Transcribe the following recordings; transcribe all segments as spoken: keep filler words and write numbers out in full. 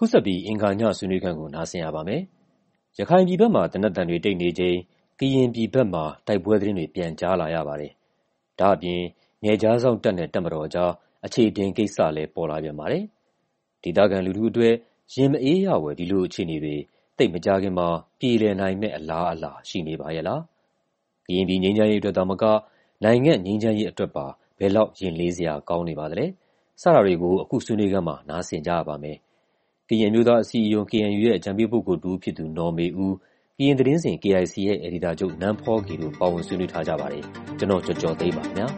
ခုဆက်ပြီးအင်္ဂါညဆွေးနွေးခန်းကိုနားဆင်ရပါမယ်။ရခိုင်ပြည်ဘက်မှာသေနတ်သံတွေတိတ်နေချိန်ကရင်ပြည်ဘက်မှာတိုက်ပွဲသတင်းတွေပြန်ကြားလာရပါတယ်။ဒါ့အပြင်နယ်ခြားစောင့်တပ်နဲ့တပ်မတော်ကြားအခြေတင်ကိစ္စလည်းပေါ်လာပြန်ပါတယ်။ဒေသခံလူထုအတွက်ရင်မအေးရဝယ်ဒီလိုအခြေအနေတွေသိပ်မကြာခင်မှာပြေလည်နိုင်မယ့်အလားအလာရှိနေပါရဲ့လား။ကရင်ပြည်ငြိမ်းချမ်းရေးအတွက်သာမကနိုင်ငံငြိမ်းချမ်းရေးအတွက်ပါဘယ်လောက်ရင်လေးစရာကောင်းနေပါသလဲ။စတာတွေကိုအခုဆွေးနွေးခန်းမှာနားဆင်ကြရပါမယ်။ကရင်မျိုးသားအစည်းအရုံး K N U ရဲ့အကြံပေးပုဂ္ဂိုလ်တဦးဖြစ်သူနော်မေဦး၊ကရင်သတင်းစဉ် K I C ရဲ့အယ်ဒီတာချုပ်နန်းဖောကေတို့ပါဝင်ဆွေးနွေးထားကြပါတယ်။ကျွန်တော်ကျော်ကျော်သိန်းပါခင်ဗျာ။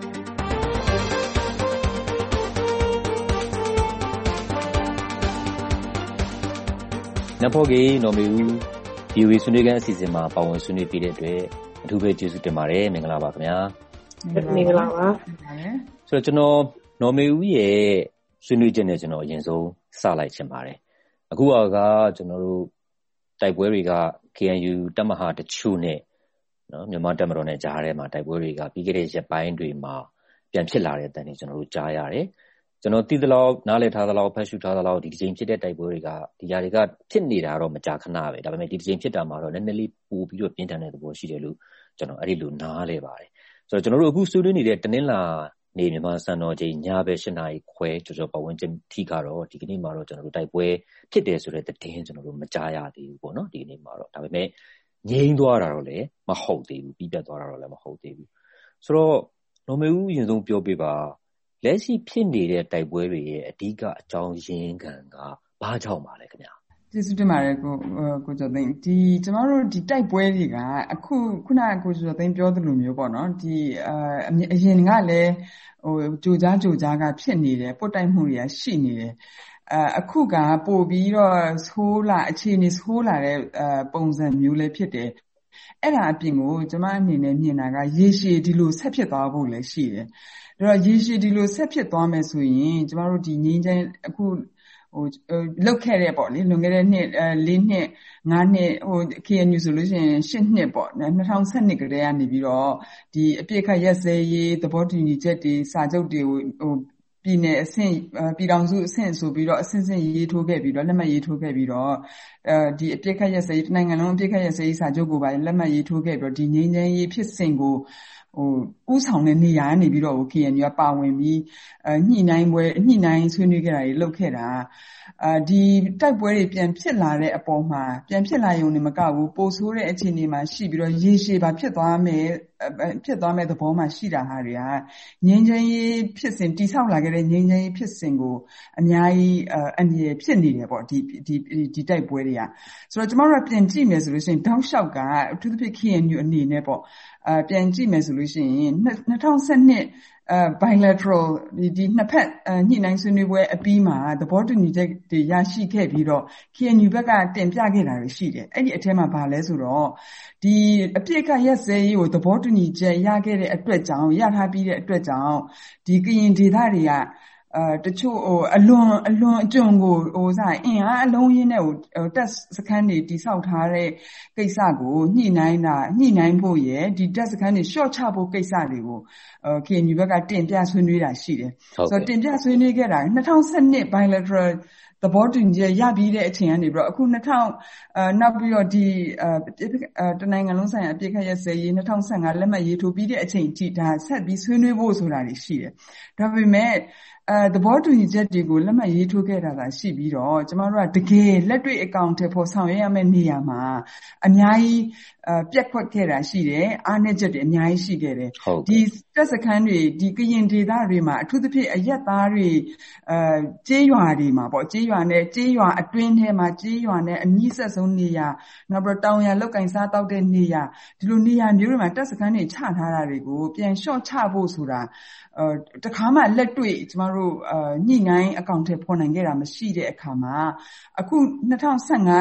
နန်းဖောကေ၊နော်မေဦး V O A ဆွေးနွေးခန်းအစီအစဉ်မှာပါဝင်ဆွေးနွေးပေးတဲ့အတွက်အထူးပဲကျေးဇူးတင်ပါတယ်။မင်္ဂလာပါခင်ဗျာ။မင်္ဂလာပါ။ဆိုတော့ကျွန်တော်နော်မေဦးရဲ့ဆွေးနွေးချက်နဲ့ကျွန်တော်အရင်ဆုံးစလိုက်ချင်ပါတယ်။အခုကကျွန်တော်တို့တိုက်ပွဲတွေက K N U တပ်မဟာတချို့နဲ့နော်မြန်မာတပ်မတော်နဲ့ကြားထဲမှာတိုက်ပွဲတွေကပြီးခဲ့တဲ့ရက်ပိုင်းတွေမှာပြန်ဖြစ်လာတဲ့အတန်တွေကျွန်တော်တို့ကြားရတယ်။ကျွန်တော်သိသလောက်နားလည်ထားသလောက်ဖတ်ရှုထားသလောက်ဒီကြိမ်ဖြစ်တဲ့တိုက်ပွဲတွေကဒီຢာတွေကဖြစ်နေတာတော့မကြာခဏပဲ။ဒါပေမဲ့ဒီကြိမ်ဖြစ်တာမှာတော့နည်းနည်းလေးပိုပြီးတော့ပြင်းထန်တဲ့သဘောရှိတယ်လို့ကျွန်တော်အဲ့ဒီလိုနားလည်ပါတယ်။ဆိုတော့ကျွန်တော်တို့အခုဆွေးနွေးနေတဲ့တနင်္လာနေမြန်မာစံတော်ချိန်ညဘက်၈နာရီခွဲကျော်ကျော်ပတ်ဝန်းကျင်ထိကတော့ဒီကနေ့မှာတော့ကျွန်တော်တို့တိုက်ပွဲဖြစ်တယ်ဆိုတဲ့သတင်းကျွန်တော်တို့မကြားရသေးဘူးပေါ့နော်ဒီကနေ့မှာတော့ဒါပေမဲ့ငြိမ်းသွားတာတော့လည်းမဟုတ်သေးဘူးပြီးပြတ်သွားတာတော့လည်းမဟုတ်သေးဘူးဆိုတော့နော်မေဦးအရင်ဆုံးပြောပြပါလက်ရှိဖြစ်နေတဲ့တိုက်ပွဲတွေရဲ့အဓိကအကြောင်းရင်းခံကဘာကြောင့်ပါလဲခင်ဗျာကျေးဇူးတင်ပါတယ်ကိုကိုကျော်သိန်းဒီကျမတို့ဒီတိုက်ပွဲတွေကအခုခုနကကိုကျော်သိန်းပြောသလိုမျိုးပေါ့နော်ဒီအအရင်ကလည်းဟိုကြိုကြားကြိုကြားကဖြစ်နေတယ်ပုတ်တိုက်မှုတွေကရှိနေတယ်အအခုကပို့ပြီးတော့ဆိုးလာအခြေအနေဆိုးလာတဲ့ပုံစံမျိုးလည်းဖြစ်တယ်အဲ့ဒါအပြင်ကိုကျမအနေနဲ့မြင်တာကရေရှည်ဒီလိုဆက်ဖြစ်သွားဖို့လည်းရှိတယ်အဲ့တော့ရေရှည်ဒီလိုဆက်ဖြစ်သွားမယ်ဆိုရင်ကျမတို့ဒီငြိမ်းချမ်းအခုဟိုလောက်ခဲ့တဲ့ပေါ့လေလွန်ခဲ့တဲ့နှစ်၄နှစ်၅နှစ်ဟို K N U ဆိုလို့ရှိရင်၈နှစ်ပေါ့၂၀၁၂ကတည်းကနေပြီးတော့ဒီအပြစ်ခတ်ရက်စဲရေးသဘောတူညီချက်တွေစာချုပ်တွေကိုဟိုပြည်နယ်အဆင့်ပြည်ထောင်စုအဆင့်ဆိုပြီးတော့အဆင့်ဆင့်ရေးထိုးခဲ့ပြီးတော့လက်မှတ်ရေးထိုးခဲ့ပြီးတော့အဲဒီအပြစ်ခတ်ရက်စဲရေးနိုင်ငံလုံးအပြစ်ခတ်ရက်စဲရေးစာချုပ်ကိုပါလက်မှတ်ရေးထိုးခဲ့ပြီးတော့ဒီငြိမ်းချမ်းရေးဖြစ်စဉ်ကိုဟိုဥဆောင်တဲ့နေရာကနေပြီးတော့ K N U ကပါဝင်ပြီးညှိနှိုင်းပွဲညှိနှိုင်းဆွေးနွေးခဲ့တာတွေလုပ်ခဲ့တာအဲဒီတိုက်ပွဲတွေပြန်ဖြစ်လာတဲ့အပေါ်မှာပြန်ဖြစ်လာရုံနဲ့မကဘူးပိုဆိုးတဲ့အခြေအနေမှာရှိပြီးတော့ရေရှည်ပါဖြစ်သွားမယ်ဖြစ်သွားမဲ့သဘောမှာရှိတာဟာတွေကငြိမ်းချမ်းရေးဖြစ်စဉ်တိဆောက်လာခဲ့တဲ့ငြိမ်းချမ်းရေးဖြစ်စဉ်ကိုအများကြီးအန္တရာယ်ဖြစ်နေတယ်ပေါ့ဒီဒီဒီတိုက်ပွဲတွေကဆိုတော့ကျမတို့ကပြန်ကြည့်မယ်ဆိုလို့ရှိရင်တောက်လျှောက်ကအထူးသဖြင့် K N U အနေနဲ့ပေါ့အပြန်ကြည့်မယ်ဆိုလို့ရှိရင်၂၀၁၂အဲ bilateral ဒီဒီနှစ်ဖက်ညှိနှိုင်းဆွေးနွေးပွဲအပြီးမှာသဘောတူညီချက်တွေရရှိခဲ့ပြီးတော့ K N U ဘက်ကတင်ပြခဲ့တာတွေရှိတယ်အဲ့ဒီအထက်မှာဘာလဲဆိုတော့ဒီအပြစ်ကရက်စဲရေးကိုသဘောတူညီချက်ရခဲ့တဲ့အတွက်ကြောင့်ရထားပြီးတဲ့အတွက်ကြောင့်ဒီကရင်ဒေသတွေကအဲတချို့ဟိုအလွန်အလွန်အကျွံကိုဟိုစားအင်အားအလုံးရင်းနဲ့ဟိုတက်စခန်းတွေတိဆောက်ထားတဲ့ကိစ္စကိုညှိနှိုင်းတာညှိနှိုင်းဖို့ရယ်ဒီတက်စခန်းတွေရှော့ချဖို့ကိစ္စတွေကိုအဲ K N U ဘက်ကတင်ပြဆွေးနွေးတာရှိတယ်ဆိုတော့တင်ပြဆွေးနွေးခဲ့တာ၂၀၁၂ bilateral သဘောတူညီချက်ရပြီးတဲ့အချိန်ကနေပြီးတော့အခု၂၀အဲနောက်ပြီးတော့ဒီအဲတနိုင်ငံလုံးဆိုင်ရာအပြစ်ခတ်ရက်စဲရေး၂၀၁၅လက်မှတ်ရေးထိုးပြီးတဲ့အချိန်ထိဒါဆက်ပြီးဆွေးနွေးဖို့ဆိုတာတွေရှိတယ်ဒါပေမဲ့အဲသဘောတူညီချက်တွေကိုလက်မှတ်ရေးထိုးခဲ့တာသာရှိပြီးတော့ကျမတို့ကတကယ်လက်တွေ့အကောင့်ထဲပေါ်ဆောင်ရွက်ရမယ့်နေရာမှာအများကြီးအဲပြက်ခွက်ခဲ့တာရှိတယ်အားနည်းချက်တွေအများကြီးရှိခဲ့တယ်ဒီတက်စခန်းတွေဒီကရင်ဒေသတွေမှာအထူးသဖြင့်အရက်သားတွေအဲကျေးရွာတွေမှာပေါ့ကျေးရွာနဲ့ကျေးရွာအတွင်းထဲမှာကျေးရွာနဲ့အနီးဆက်ဆုံးနေရာနောက်ပြီးတောင်ရလောက်ကင်စားတောက်တဲ့နေရာဒီလိုနေရာမျိုးတွေမှာတက်စခန်းတွေချထားတာတွေကိုပြန်လျှော့ချဖို့ဆိုတာအဲတခါမှလက်တွေ့ကျမတို့အဲညှိနှိုင်းအကောင့်ထဲပေါ်နိုင်ခဲ့တာမရှိတဲ့အခါမှာအခု၂၀၁၅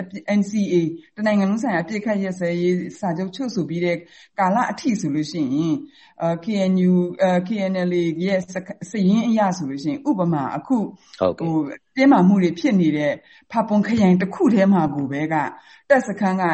N C A တနိုင်ငံလုံးဆိုင်ရာအပြစ်ခတ်ရက်စဲရေးစာချုပ်ချုပ်ဆိုပြီးတဲ့ကာလအထိဆိုလို့ရှိရင်အဲ K N U အဲ K N L A ရဲ့စရင်းအရဆိုလို့ရှိရင်ဥပမာအခုဟိုတင်းမာမှုတွေဖြစ်နေတဲ့ဖာပွန်ခရိုင်တစ်ခုထဲမှာကိုပဲကတက်စခန်းက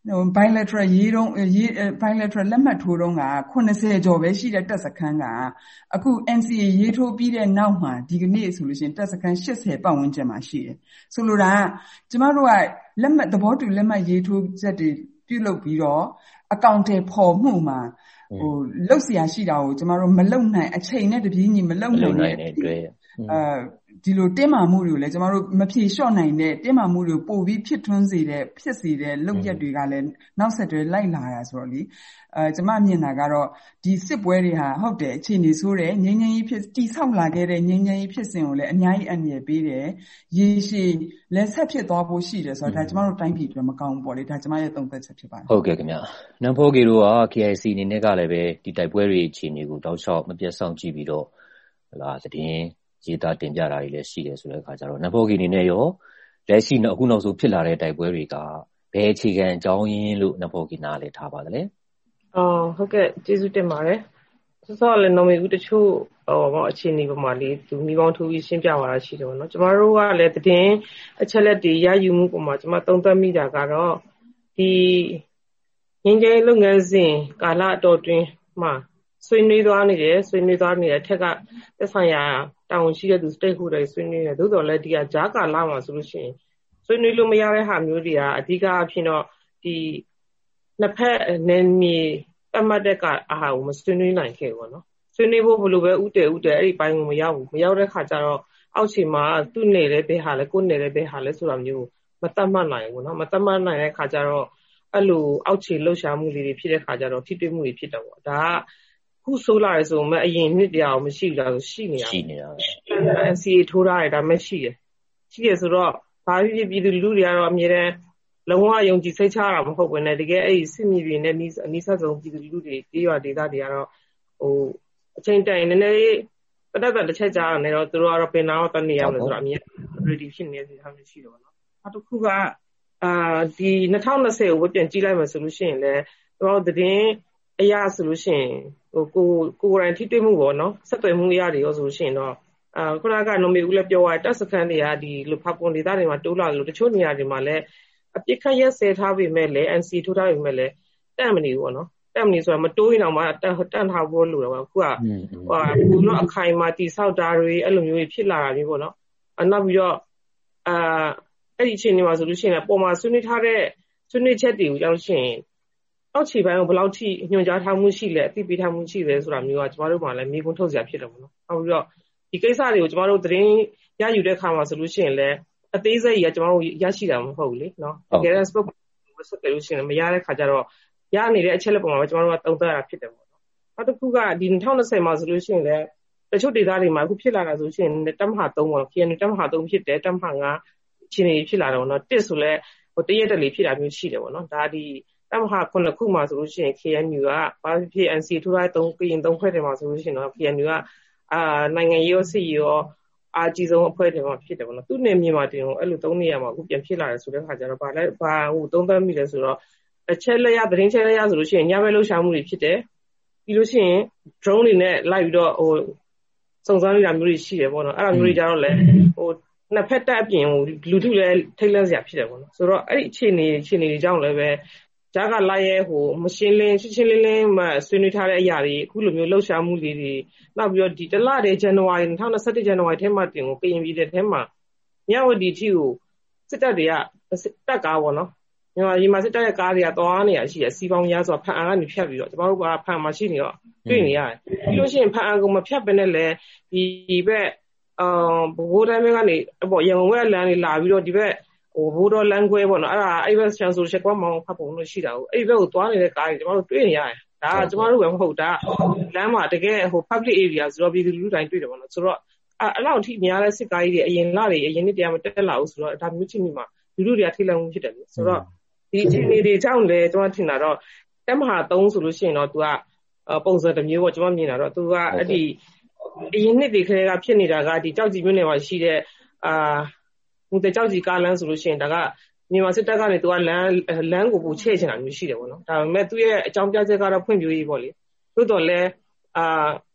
bilateral ရေးတော့ရေး bilateral လက်မှတ်ထိုးတော့ကeightyကျော်ပဲရှိတဲ့တပ်စခန်းကအခု N C A ရေးထိုးပြီးတဲ့နောက်မှာဒီကနေ့ဆိုလို့ရှိရင်တပ်စခန်းeightyပတ်ဝန်းကျင်မှာရှိတယ်ဆိုလိုတာကကျမတို့ကလက်မှတ်သဘောတူလက်မှတ်ရေးထိုးချက်တွေပြုလုပ်ပြီးတော့အကောင့်တွေပေါ်မှုမှာဟိုလုတ်เสียရှိတာကိုကျမတို့မလုံနိုင်အချိန်နဲ့တပြေးညီမလုံနိုင်တဲ့အတွက်အဲဒီလိုတင်းမာမှုတွေကိုလည်းကျမတို့မဖြေလျှော့နိုင်တဲ့တင်းမာမှုတွေကိုပို့ပြီးဖြစ်ထွန်းစေတဲ့ဖြစ်စေတဲ့လုပ်ရက်တွေကလည်းနောက်ဆက်တွဲလိုက်လာတာဆိုတော့လေအဲကျမမြင်တာကတော့ဒီစစ်ပွဲတွေဟာဟုတ်တယ်အခြေအနေဆိုးတယ်ငြိမ်းချမ်းရေးဖြစ်တိဆောက်လာခဲ့တဲ့ငြိမ်းချမ်းရေးဖြစ်စဉ်ကိုလည်းအများကြီးအန္တရာယ်ပေးတယ်ရေရှည်လည်းဆက်ဖြစ်သွားဖို့ရှိတယ်ဆိုတော့ဒါကျမတို့တိုင်းပြည်အတွက်မကောင်းဘူးပေါ့လေဒါကျမရဲ့သုံးသပ်ချက်ဖြစ်ပါတယ်ဟုတ်ကဲ့ခင်ဗျနမ်ဖိုးကေတို့က K I C အနေနဲ့ကလည်းပဲဒီတိုက်ပွဲတွေအခြေအနေကိုတောက်လျှောက်မပြတ်ဆောင်ကြည့်ပြီးတော့ဟလာသတင်းရေးသားတင်ပြတာတွေလည်းရှိတယ်ဆိုတဲ့အခါကျတော့နမ်ဖိုးကေအနေနဲ့ရောလက်ရှိအခုနောက်ဆုံးဖြစ်လာတဲ့တိုက်ပွဲတွေကဘယ်အခြေခံအကြောင်းရင်းလို့နမ်ဖိုးကေနားလည်ထားပါသလဲအော်ဟုတ်ကဲ့ကျေးဇူးတင်ပါတယ်ဆောစောလည်းနော်မီဦးတချို့ဟောအခြေအနေပေါ်မှာလေးသူမိပေါင်းထိုးပြီးရှင်းပြသွားတာရှိတယ်ပေါ့နော်ကျမတို့ကလည်းသတင်းအချက်လက်တွေရယူမှုပေါ်မှာကျမသုံးသပ်မိတာကတော့ဒီငင်းကျဲလုပ်ငန်းစဉ်ကာလအတော်တွင်မှာဆွေးနွေးသွားနေတယ်ဆွေးနွေးသွားနေတဲ့အထက်ကသက်ဆိုင်ရာတာဝန်ရှိတဲ့သူ stakeholder ဆွေးနွေးတယ်သို့တော်လည်းဒီကဂျားကာလမှာဆိုလို့ရှိရင်ဆွေးနွေးလို့မရတဲ့ဟာမျိုးတွေကအဓိကအဖြစ်တော့ဒီနှစ်ဖက်နယ်မြေအမှတ်တဲ့ကအာဟာကိုမဆွေးနွေးနိုင်ခဲ့ဘူးပေါ့နော်ဆွေးနွေးဖို့ဘလို့ပဲဥတည်ဥတည်အဲ့ဒီပိုင်းကိုမရောက်ဘူးမရောက်တဲ့ခါကျတော့အောက်ခြေမှာသူ့နယ်တဲ့ဘဲဟာလဲကိုယ်နယ်တဲ့ဘဲဟာလဲဆိုတာမျိုးမတတ်မှတ်နိုင်ဘူးနော်မတတ်မှတ်နိုင်တဲ့ခါကျတော့အဲ့လိုအောက်ခြေလှုပ်ရှားမှုလေးတွေဖြစ်တဲ့ခါကျတော့ထိတွေ့မှုတွေဖြစ်တော့ပေါ့ဒါကခုဆိုးလာတယ်ဆိုမှအရင်နှစ်တရားကိုမရှိဘူးလားဆိုရှိနေတာရှိနေတာပဲ N C A ထိုးထားတယ်ဒါမှရှိတယ်ရှိတယ်ဆိုတော့ဘာဖြစ်ဖြစ်ပြည်သူလူထုတွေကတော့အမြဲတမ်းလုံးဝယုံကြည်စိတ်ချရတာမဟုတ်ဘဲနဲ့တကယ်အဲ့ဒီစစ်မြေပြင်နဲ့အနည်းဆက်ဆုံးပြည်သူလူထုတွေတေးရွာဒေသတွေကတော့ဟိုအချိန်တိုင်နည်းနည်းပဒတ်တစ်ချက်ကြားနေတော့သူတို့ကတော့ပင်နာတော့တနေရောက်လို့ဆိုတော့အမြဲ ready ဖြစ်နေတဲ့ဟာမျိုးရှိတယ်ပေါ့နော်နောက်တစ်ခုကအာဒီtwenty twentyကိုပြန်ကြည့်လိုက်မှဆိုလို့ရှိရင်လည်းတို့သတင်းအရာဆိုလို့ရှိရင်ဟိုကိုကိုရိုင်းထိတွေ့မှုပေါ့နော်ဆက်သွယ်မှုအရာတွေရောဆိုလို့ရှိရင်တော့အာခုနကနော်မေဦးလည်းပြောသွားတယ်တပ်စခန်းတွေကဒီလိုဖာပွန်ဒေသတွေမှာတိုးလာလို့တချို့နေရာတွေမှာလည်းအပြစ်ခတ်ရက်ဆဲထားပေမဲ့လည်း N C ထိုးထားပေမဲ့လည်းတန့်မနေဘူးပေါ့နော်တန့်မနေဆိုတာမတိုးရင်တော့မှတန့်ထားဖို့လိုတော့အခုကဟိုဘူတော့အခိုင်မှာတိဆောက်တာတွေအဲ့လိုမျိုးတွေဖြစ်လာတာမျိုးပေါ့နော်အနောက်ပြီးတော့အာအဲ့ဒီအချိန်တွေမှာဆိုလို့ရှိရင်ပေါ်မှာဆွေးနွေးထားတဲ့ဆွေးနွေးချက်တွေကိုကြောက်ရှင်အောက်ခြေပိုင်းကိုဘယ်လောက်ထိညွှန်ကြားထားမှုရှိလဲအသိပေးထားမှုရှိလဲဆိုတာမျိုးကကျမတို့မှလည်းမိကုန်းထုတ်စရာဖြစ်တယ်ပေါ့နော်နောက်ပြီးတော့ဒီကိစ္စတွေကိုကျမတို့သတင်းရယူတဲ့အခါမှာဆိုလို့ရှိရင်လည်းအသေးစိတ်ကြီးကကျမတို့ရရှိတာမဟုတ်ဘူးလေနော်တကယ်တော့ spoke ဆက်ကြလို့ရှိရင်မရတဲ့ခါကျတော့ရနေတဲ့အချက်လက်ပုံမှာပဲကျမတို့ကတုံ့ပြန်ရတာဖြစ်တယ်ပေါ့နော်နောက်တစ်ခုကဒီtwenty twentyမှာဆိုလို့ရှိရင်လည်းတချို့ဒေသတွေမှာအခုဖြစ်လာတာဆိုရှင်တပ်မဟာthreeပေါ့ K N U တပ်မဟာthreeဖြစ်တယ်တပ်မဟာfiveချင်းနေဖြစ်လာတော့နော်တစ်ဆိုလဲဟိုတရက်တလေဖြစ်တာမျိုးရှိတယ်ပေါ့နော်ဒါဒီတပ်မဟာnineခုမှာဆိုလို့ရှိရင် K N U ကဘာဖြစ် N C ထိုးထားတဲ့3ကရင်3ဖွဲ့တွေမှာဆိုလို့ရှိရင်တော့ K N U ကအာနိုင်ငံရေးရောစစ်ရေးရောအာကြီးဆုံးအဖွဲ့တွေမှာဖြစ်တယ်ပေါ့နော်သူ့နယ်မြေမှာတင်အဲ့လိုသုံးနေရမှာအခုပြန်ဖြစ်လာတယ်ဆိုတဲ့ခါကျတော့ဗာလဲဗာဟိုသုံးသပ်မိတယ်ဆိုတော့အချက်လက်ရသတင်းချက်လက်ရဆိုလို့ရှိရင်ညဘက်လှုပ်ရှားမှုတွေဖြစ်တယ်ပြီးလို့ရှိရင် drone တွေနဲ့လိုက်ပြီးတော့ဟိုစုံစမ်းနေတာမျိုးတွေရှိတယ်ပေါ့နော်အဲ့လိုမျိုးတွေကြတော့လဲဟိုနှစ်ဖက်တက်အပြင်ဟိုလူထုလည်းထိတ်လန့်စရာဖြစ်တယ်ပေါ့နော်ဆိုတော့အဲ့ဒီအခြေအနေအခြေအနေတွေကြောင့်လည်းပဲဂျာကလာရဲဟိုမရှင်းလင်းရှင်းရှင်းလင်းလင်းမှဆွေးနွေးထားတဲ့အရာတွေအခုလိုမျိုးလှုပ်ရှားမှုတွေတွေနောက်ပြီးတော့ဒီတလတဲ့ဇန်နဝါရီtwenty twenty-oneဇန်နဝါရီထဲမှာတင်ကိုပြင်ပြီးတဲ့ထဲမှာညဝတီထီကိုစစ်တပ်တွေကတက်ကားပေါ့နော်မြန်မာပြည်မှာစစ်တပ်ရဲ့ကားတွေကသွားနေရရှိတယ်စီပေါင်းများစွာဖန်အားကနေဖြတ်ပြီးတော့ကျမတို့ကဖန်မှာရှိနေတော့တွေ့နေရတယ်ပြီးလို့ရှိရင်ဖန်အားကမဖြတ်ပဲနဲ့လည်းဒီဘက်အာဘိုးတိုင်းကနေပေါ့ရန်ကုန်ဘက်လမ်းလေးလာပြီးတော့ဒီဘက်ဟိုဘိုးတော်လမ်းခွဲပေါ့နော်အဲ့ဒါအဲ့ဘက်ချန်ဆိုချက်ကွာမောင်ဖတ်ပုံလို့ရှိတာကိုအဲ့ဒီဘက်ကိုသွားနေတဲ့ကားတွေကျမတို့တွေ့နေရတယ်ဒါကကျမတို့ပဲမဟုတ်တာလမ်းမှာတကယ်ဟို public area ဆိုတော့ပြည်သူလူထုတိုင်းတွေ့တယ်ပေါ့နော်ဆိုတော့အဲ့လောက်အထိများတဲ့စစ်ကားကြီးတွေအရင်လတွေအရင်နှစ်တရားမတက်လာဘူးဆိုတော့ဒါမျိုးချင်းတွေမှာလူထုတွေကထိလန့်မှုဖြစ်တယ်ဆိုတော့ဒီအခြေအနေတွေကြောင့်လည်းကျွန်တော်ထင်တာတော့တက်မဟာthreeဆိုလို့ရှိရင်တော့ तू ကပုံစံတစ်မျိုးပေါ့ကျွန်တော်မြင်တာတော့ तू ကအဲ့ဒီအရင်နှစ်တွေခရဲကဖြစ်နေတာကဒီကြောက်ကြီးမျိုးနယ်မှာရှိတဲ့အာဟိုတကြောက်ကြီးကားလမ်းဆိုလို့ရှိရင်ဒါကမြန်မာစစ်တပ်ကနေ तू ကလမ်းလမ်းကိုပို့ချဲ့ချင်တာမျိုးရှိတယ်ပေါ့နော်ဒါပေမဲ့သူ့ရဲ့အကြောင်းပြချက်ကတော့ဖွံ့ဖြိုးရေးပေါ့လေသို့တော်လည်းအာ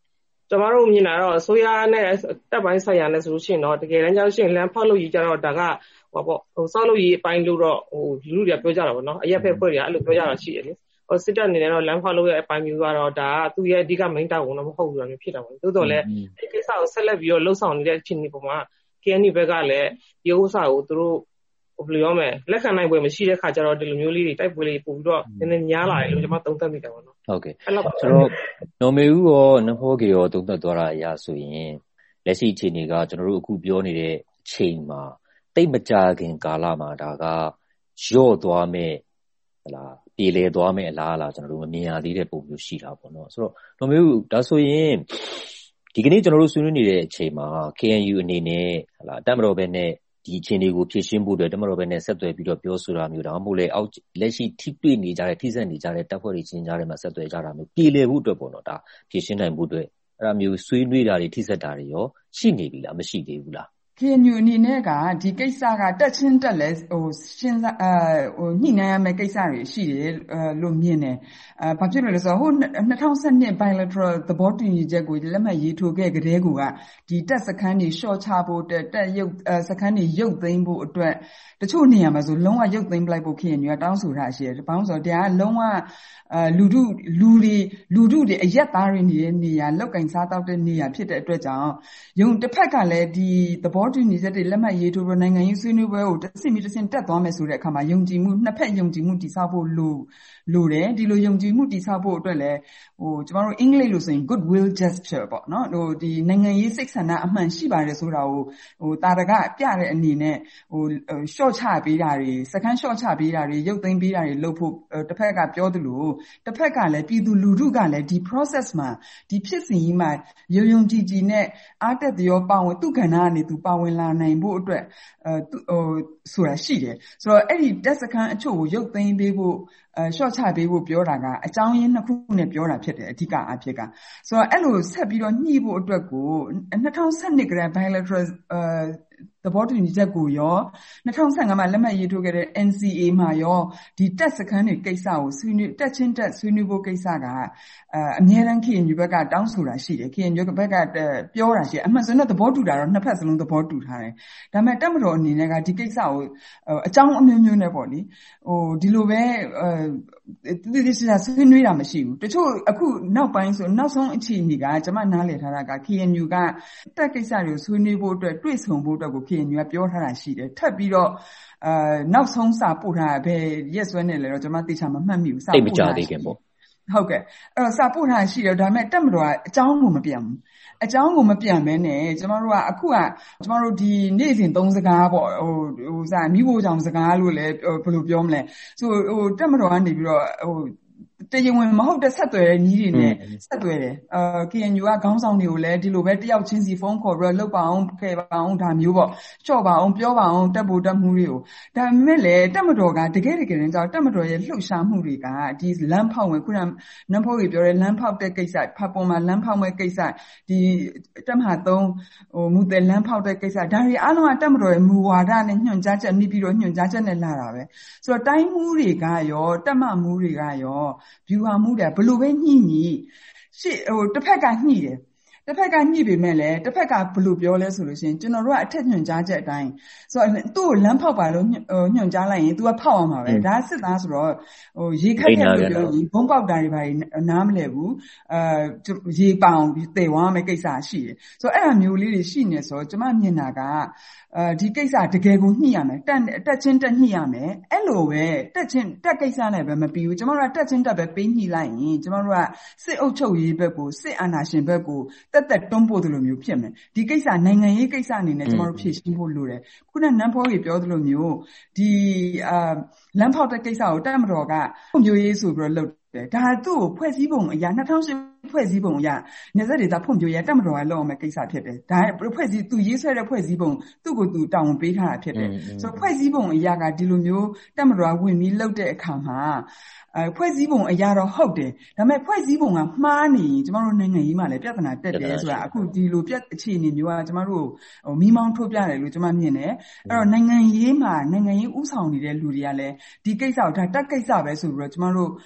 ကျွန်တော်တို့မြင်လာတော့အစိုးရနဲ့တပ်ပိုင်းဆိုင်ရာနဲ့ဆိုလို့ရှိရင်တော့တကယ်တမ်းကျလို့ရှိရင်လမ်းဖောက်လို့ရကြတော့ဒါကဟောပေါ့ဟိုစောက်လို့ရအပိုင်းလို့တော့ဟိုလူတွေကပြောကြတာပေါ့နော်အရက်ဖက်ဖွဲ့တွေကအဲ့လိုပြောကြတာရှိတယ်လေဟိုစစ်တပ်အနေနဲ့တော့လမ်းဖောက်လို့ရအပိုင်းမျိုးကတော့ဒါကသူ့ရဲ့အဓိက main တာဝန်တော့မဟုတ်ဘူးလို့ဖြစ်တာပေါ့တိုးတော်လည်းဒီကိစ္စကိုဆက်လက်ပြီးတော့လှုပ်ဆောင်နေတဲ့အခြေအနေပေါ်မှာ K N U ဘက်ကလည်းဒီဥစ္စာကိုသူတို့ဘယ်လိုပြောမလဲလက်ခံနိုင်ပွဲမရှိတဲ့ခါကျတော့ဒီလိုမျိုးလေးတွေတိုက်ပွဲလေးပို့ပြီးတော့နည်းနည်းများလာတယ်လို့ကျွန်မသုံးသပ်မိတယ်ပေါ့နော်ဟုတ်ကဲ့ဆိုတော့နော်မေဦးရောနဖောကေရောသုံးသပ်သွားတာအရဆိုရင်လက်ရှိအခြေအနေကကျွန်တော်တို့အခုပြောနေတဲ့အချိန်မှာတိတ်မကြခင်ကာလမှာဒါကရော့သွားမဲ့ဟလာပြေလေသွားမဲ့အလားအလာကျွန်တော်တို့မမြင်ရသေးတဲ့ပုံမျိုးရှိတာပေါ့နော်ဆိုတော့နော်မေဦးဒါဆိုရင်ဒီကနေ့ကျွန်တော်တို့ဆွေးနွေးနေတဲ့အချိန်မှာ K N U အနေနဲ့ဟလာတပ်မတော်ဘက်နဲ့ဒီအခြေအနေကိုဖြည့်ရှင်းဖို့အတွက်တပ်မတော်ဘက်နဲ့ဆက်သွယ်ပြီးတော့ပြောဆိုတာမျိုးဒါမှမဟုတ်လေအောက်လက်ရှိထိတွေ့နေကြတဲ့ထိစပ်နေကြတဲ့တပ်ဖွဲ့တွေချင်းကြားထဲမှာဆက်သွယ်ကြတာမျိုးပြည်လည်ဖို့အတွက်ပေါ့နော်ဒါဖြည့်ရှင်းနိုင်ဖို့အတွက်အဲ့ဒါမျိုးဆွေးနွေးတာတွေထိစပ်တာတွေရောရှိနေပြီလားမရှိသေးဘူးလား K N U အနေနဲ့ကဒီကိစ္စကတက်ချင်းတက်လဲဟိုရှင်းအဲဟိုညှိနှိုင်းရမယ့်ကိစ္စတွေရှိတယ်လို့မြင်တယ်အဲဘာဖြစ်လို့လဲဆိုတော့ဟို၂၀၁၂ bilateral သဘောတူညီချက်ကိုလက်မှတ်ရေးထိုးခဲ့ကြတဲ့ကူကဒီတက်စခန်းတွေရှော့ချဖို့တက်တက်ရုပ်စခန်းတွေရုပ်သိမ်းဖို့အတွက်တချို့နေရာမှာဆိုလုံးဝရုပ်သိမ်းပလိုက်ဖို့ K N U ကတောင်းဆိုတာရှိတယ်ဘာလို့ဆိုတော့တရားလုံးဝအဲလူထုလူတွေလူထုတွေအရက်သားတွေနေတဲ့နေရာလောက်ကင်စားတောက်တဲ့နေရာဖြစ်တဲ့အတွက်ကြောင့်ယုံတစ်ဖက်ကလည်းဒီသဘောတူညီချက်တွေလက်မှတ်ရေးထိုးပြီးနိုင်ငံရေးဆွေးနွေးပွဲကိုတစ်ဆင့်ပြီးတစ်ဆင့်တက်သွားမယ်ဆိုတဲ့အခါမှာယုံကြည်မှုနှစ်ဖက်ယုံကြည်မှုတည်ဆောက်ဖို့လိုလိုတယ်ဒီလိုယုံကြည်မှုတည်ဆောက်ဖို့အတွက်လည်းဟိုကျမတို့အင်္ဂလိပ်လိုဆိုရင် good will gesture ပေါ့နော်ဟိုဒီနိုင်ငံရေးစိတ်ဆန္ဒအမှန်ရှိပါတယ်ဆိုတာကိုဟိုတာရကပြတဲ့အနေနဲ့ဟို short ချပေးတာတွေစကန် short ချပေးတာတွေရုပ်သိမ်းပေးတာတွေလုပ်ဖို့တစ်ဖက်ကပြောသလိုတစ်ဖက်ကလည်းပြည်သူလူထုကလည်းဒီ process မှာဒီဖြစ်စဉ်ကြီးမှာယုံယုံကြည်ကြည်နဲ့အားတက်သရောပါဝင်သူ့ကဏ္ဍကနေသူပါဝင်လာနိုင်ဖို့အတွက်အဲဟိုဆိုတာရှိတယ်ဆိုတော့အဲ့ဒီတက်စခန်းအချို့ကိုရုပ်သိမ်းပေးဖို့အဲ short ချပေးဖို့ပြောတာကအကြောင်းရင်းနှစ်ခုနဲ့ပြောတာဖြစ်တယ်အဓိကအဖြစ်ကဆိုတော့အဲ့လိုဆက်ပြီးတော့ညှိဖို့အတွက်ကို၂၀၁၂ကတည်းက bilateral အဲသဘောတူညီချက်ကိုရော၂၀၁၅မှာလက်မှတ်ရေးထိုးခဲ့တဲ့ N C A မှာရောဒီတက်စခန်းတွေကိစ္စကိုဆွေးနွေးတက်ချင်းတက်ဆွေးနွေးဖို့ကိစ္စကအအများရန် K N U ဘက်ကတောင်းဆိုတာရှိတယ် K N U ဘက်ကပြောတာရှိတယ်အမှန်ဆိုရင်သဘောတူတာတော့နှစ်ဖက်စလုံးသဘောတူထားတယ်ဒါပေမဲ့တပ်မတော်အနေနဲ့ကဒီကိစ္စကိုအကြောင်းအမျိုးမျိုးနဲ့ပေါ့လေဟိုဒီလိုပဲအဲဒီဒီစဆွေးနွေးတာမရှိဘူးတချို့အခုနောက်ပိုင်းဆိုနောက်ဆုံးအခြေအနေကကျွန်မနားလည်ထားတာက K N U ကတက်ကိစ္စတွေကိုဆွေးနွေးဖို့အတွက်တွေ့ဆုံဖို့အတွက်ကို K N U ကပြောထားတာရှိတယ်ထပ်ပြီးတော့အဲနောက်ဆုံးစာပို့ထားတာပဲရက်စွဲနေလဲတော့ကျွန်မသိချာမမှတ်မိဘူးစာပို့ထားသေးခင်ပေါ့ဟုတ်ကဲ့အဲ့တော့စာပို့ထားရှိတယ်ဒါပေမဲ့တက်မတော်ကအကြောင်းကိုမပြန်ဘူးအကြောင်းကိုမပြန်မဲနဲ့ကျမတို့ကအခုကကျမတို့ဒီနေ့စဉ်သုံးစကားပေါ့ဟိုဟိုစာမိဖို့ကြောင့်စကားလို့လည်းဘယ်လိုပြောမလဲဆိုဟိုတက်မတော်ကနေပြီးတော့ဟိုတရားဝင်မဟုတ်တဲ့ဆက်သွယ်တဲ့ညီးတွေနဲ့ဆက်သွယ်တယ်အာ K N U ကခေါင်းဆောင်တွေကိုလည်းဒီလိုပဲတယောက်ချင်းစီဖုန်းခေါ်ပြီးတော့လောက်ပါအောင်ခဲ့ပါအောင်ဒါမျိုးပေါ့ချော့ပါအောင်ပြောပါအောင်တက်ဖို့တက်မှုတွေကိုဒါပေမဲ့လည်းတက်မတော်ကတကယ်တကယ်ကြောင့်တက်မတော်ရဲ့လှုပ်ရှားမှုတွေကဒီလမ်းဖောက်ဝင်ခုနနန်းဖို့ကြီးပြောတဲ့လမ်းဖောက်တဲ့ကိစ္စဖတ်ပေါ်မှာလမ်းဖောက်မဲ့ကိစ္စဒီတက်မဟာသုံးဟိုမူတယ်လမ်းဖောက်တဲ့ကိစ္စဒါတွေအားလုံးကတက်မတော်ရဲ့မူဝါဒနဲ့ညွှန်ကြားချက်နှိပြီးတော့ညွှန်ကြားချက်နဲ့လာတာပဲဆိုတော့တိုင်းမှုတွေကရောတက်မမှုတွေကရောဗျူဟာမှုတယ်ဘလို့ပဲညှိညှိရှေ့ဟိုတစ်ဖက်ကညှိတယ်တစ်ဖက်ကညှိပေမဲ့လည်းတစ်ဖက်ကဘလို့ပြောလဲဆိုလို့ရှိရင်ကျွန်တော်တို့ကအထက်ညွှန်ကြားချက်အတိုင်းဆိုတော့သူ့ကိုလမ်းဖောက်ပါလို့ညွှန်ကြားလိုက်ရင် तू ကဖောက်အောင်ပါပဲဒါစစ်သားဆိုတော့ဟိုရေခက်တယ်လို့ပြောရင်ဘုံပေါက်တာတွေပါနားမလဲဘူးအဲရေပောင်တည်ဝမ်းမဲ့ကိစ္စရှိတယ်ဆိုတော့အဲ့အမျိုးလေးတွေရှိနေဆိုတော့ကျွန်မမြင်တာကအဲဒီကိစ္စတကယ်ကိုညှိရမယ်တက်တက်ချင်းတက်ညှိရမယ်အဲ့လိုပဲတက်ချင်းတက်ကိစ္စနဲ့ပဲမပြီးဘူးကျွန်တော်တို့ကတက်ချင်းတက်ပဲပေးညှိလိုက်ရင်ကျွန်တော်တို့ကစစ်အုပ်ချုပ်ရေးဘက်ကိုစစ်အာဏာရှင်ဘက်ကိုတက်တက်တွန်းပို့တယ်လို့မျိုးဖြစ်မယ်ဒီကိစ္စနိုင်ငံရေးကိစ္စအနေနဲ့ကျွန်တော်တို့ဖြေရှင်းဖို့လိုတယ်ခုနနန်းဖောကြီးပြောသလိုမျိုးဒီအာလမ်းဖောက်တဲ့ကိစ္စကိုတက်မတော်ကပုံမျိုးရေးဆိုပြီးတော့လုပ်တယ်ဒါသူ့ကိုဖွဲ့စည်းပုံအရာ၂၀၀၈ဖွဲ့စည်းပုံအရနေဆက်ဒေသဖွံ့ဖြိုးရေးတက်မတော်ကလုပ်အောင်မဲ့ကိစ္စဖြစ်တယ်ဒါဖွဲ့စည်းသူရေးဆွဲတဲ့ဖွဲ့စည်းပုံသူ့ကိုသူတောင်းပေးထားတာဖြစ်တယ်ဆိုတော့ဖွဲ့စည်းပုံအရကဒီလိုမျိုးတက်မတော်ကဝင်ပြီးလုပ်တဲ့အခါမှာအဲဖွဲ့စည်းပုံအရတော့ဟုတ်တယ်ဒါပေမဲ့ဖွဲ့စည်းပုံကမှားနေရင်ကျမတို့နိုင်ငံရေးမှာလည်းပြဿနာတက်တယ်ဆိုတာအခုဒီလိုပြအခြေအနေမျိုးကကျမတို့ဟိုမိမောင်းထိုးပြတယ်လို့ကျမမြင်တယ်အဲ့တော့နိုင်ငံရေးမှာနိုင်ငံရေးဥဆောင်နေတဲ့လူတွေကလည်းဒီကိစ္စကိုဒါတက်ကိစ္စပဲဆိုပြီးတော့ကျမတို့ပကုံးတွ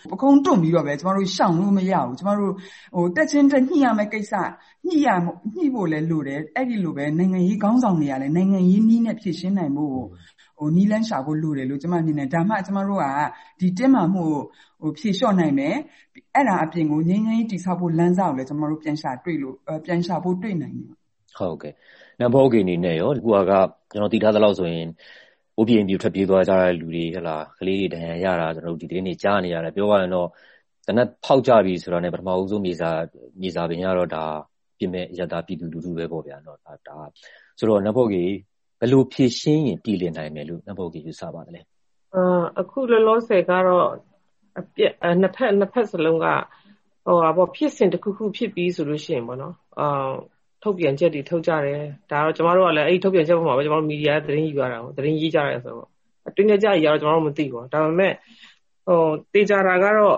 စွန့်ပြီးတော့ပဲကျမတို့ရှောင်လို့မရဘူးကျမတို့ဟိုတက်ချင်းတက်ညှိရမယ့်ကိစ္စညှိရညှိဖို့လည်းလိုတယ်အဲ့ဒီလိုပဲနိုင်ငံရေးခေါင်းဆောင်တွေကလည်းနိုင်ငံရေးနည်းနဲ့ဖြည့်ရှင်းနိုင်ဖို့ဟိုနီးလန်းရှာဖို့လိုတယ်လို့ကျမမြင်တယ်ဒါမှကျမတို့ကဒီတင်းမာမှုဟိုဖြည့်လျှော့နိုင်မယ်အဲ့ဒါအပြင်ကိုငြိမ်းချမ်းရေးတည်ဆောက်ဖို့လမ်းစာကိုလည်းကျမတို့ပြန်ရှာတွေ့လို့ပြန်ရှာဖို့တွေ့နိုင်တယ်ဟုတ်ကဲ့နံပါတ်ကိအနေနဲ့ရောဒီကွာကကျွန်တော်တည်ထားသလောက်ဆိုရင်အိုးပြင်းပြထွက်ပြေးသွားကြတဲ့လူတွေဟလာကလေးတွေဒဏ်ရာရတာကျွန်တော်တို့ဒီတင်းနေကြားနေရတယ်ပြောရရင်တော့တနက်ဖောက်ကြပြီဆိုတော့ねပထမဦးဆုံးမြေစာမြေစာပင်ကတော့ဒါပြင်မဲ့ရတာပြည်သူလူထုပဲပေါ့ဗျာเนาะဒါဒါဆိုတော့နံပါတ်ကိဘယ်လိုဖြည့်ရှင်းရင်တည်လည်နိုင်မယ်လို့နံပါတ်ကိယူဆပါတယ်လဲအာအခုလောလောဆယ်ကတော့အပြက်နှစ်ဖက်နှစ်ဖက်စလုံးကဟိုဟာပေါ့ဖြစ်စဉ်တစ်ခုခုဖြစ်ပြီးဆိုလို့ရှိရင်ပေါ့နော်အာထုတ်ပြန်ချက်တွေထုတ်ကြတယ်ဒါတော့ကျမတို့ကလည်းအဲ့ဒီထုတ်ပြန်ချက်ပေါ်မှာပဲကျမတို့မီဒီယာသတင်းယူရတာပေါ့သတင်းရေးကြရတယ်ဆိုတော့အတွင်းထဲကြရတော့ကျမတို့မသိဘူးဒါပေမဲ့ဟိုတေချာတာကတော့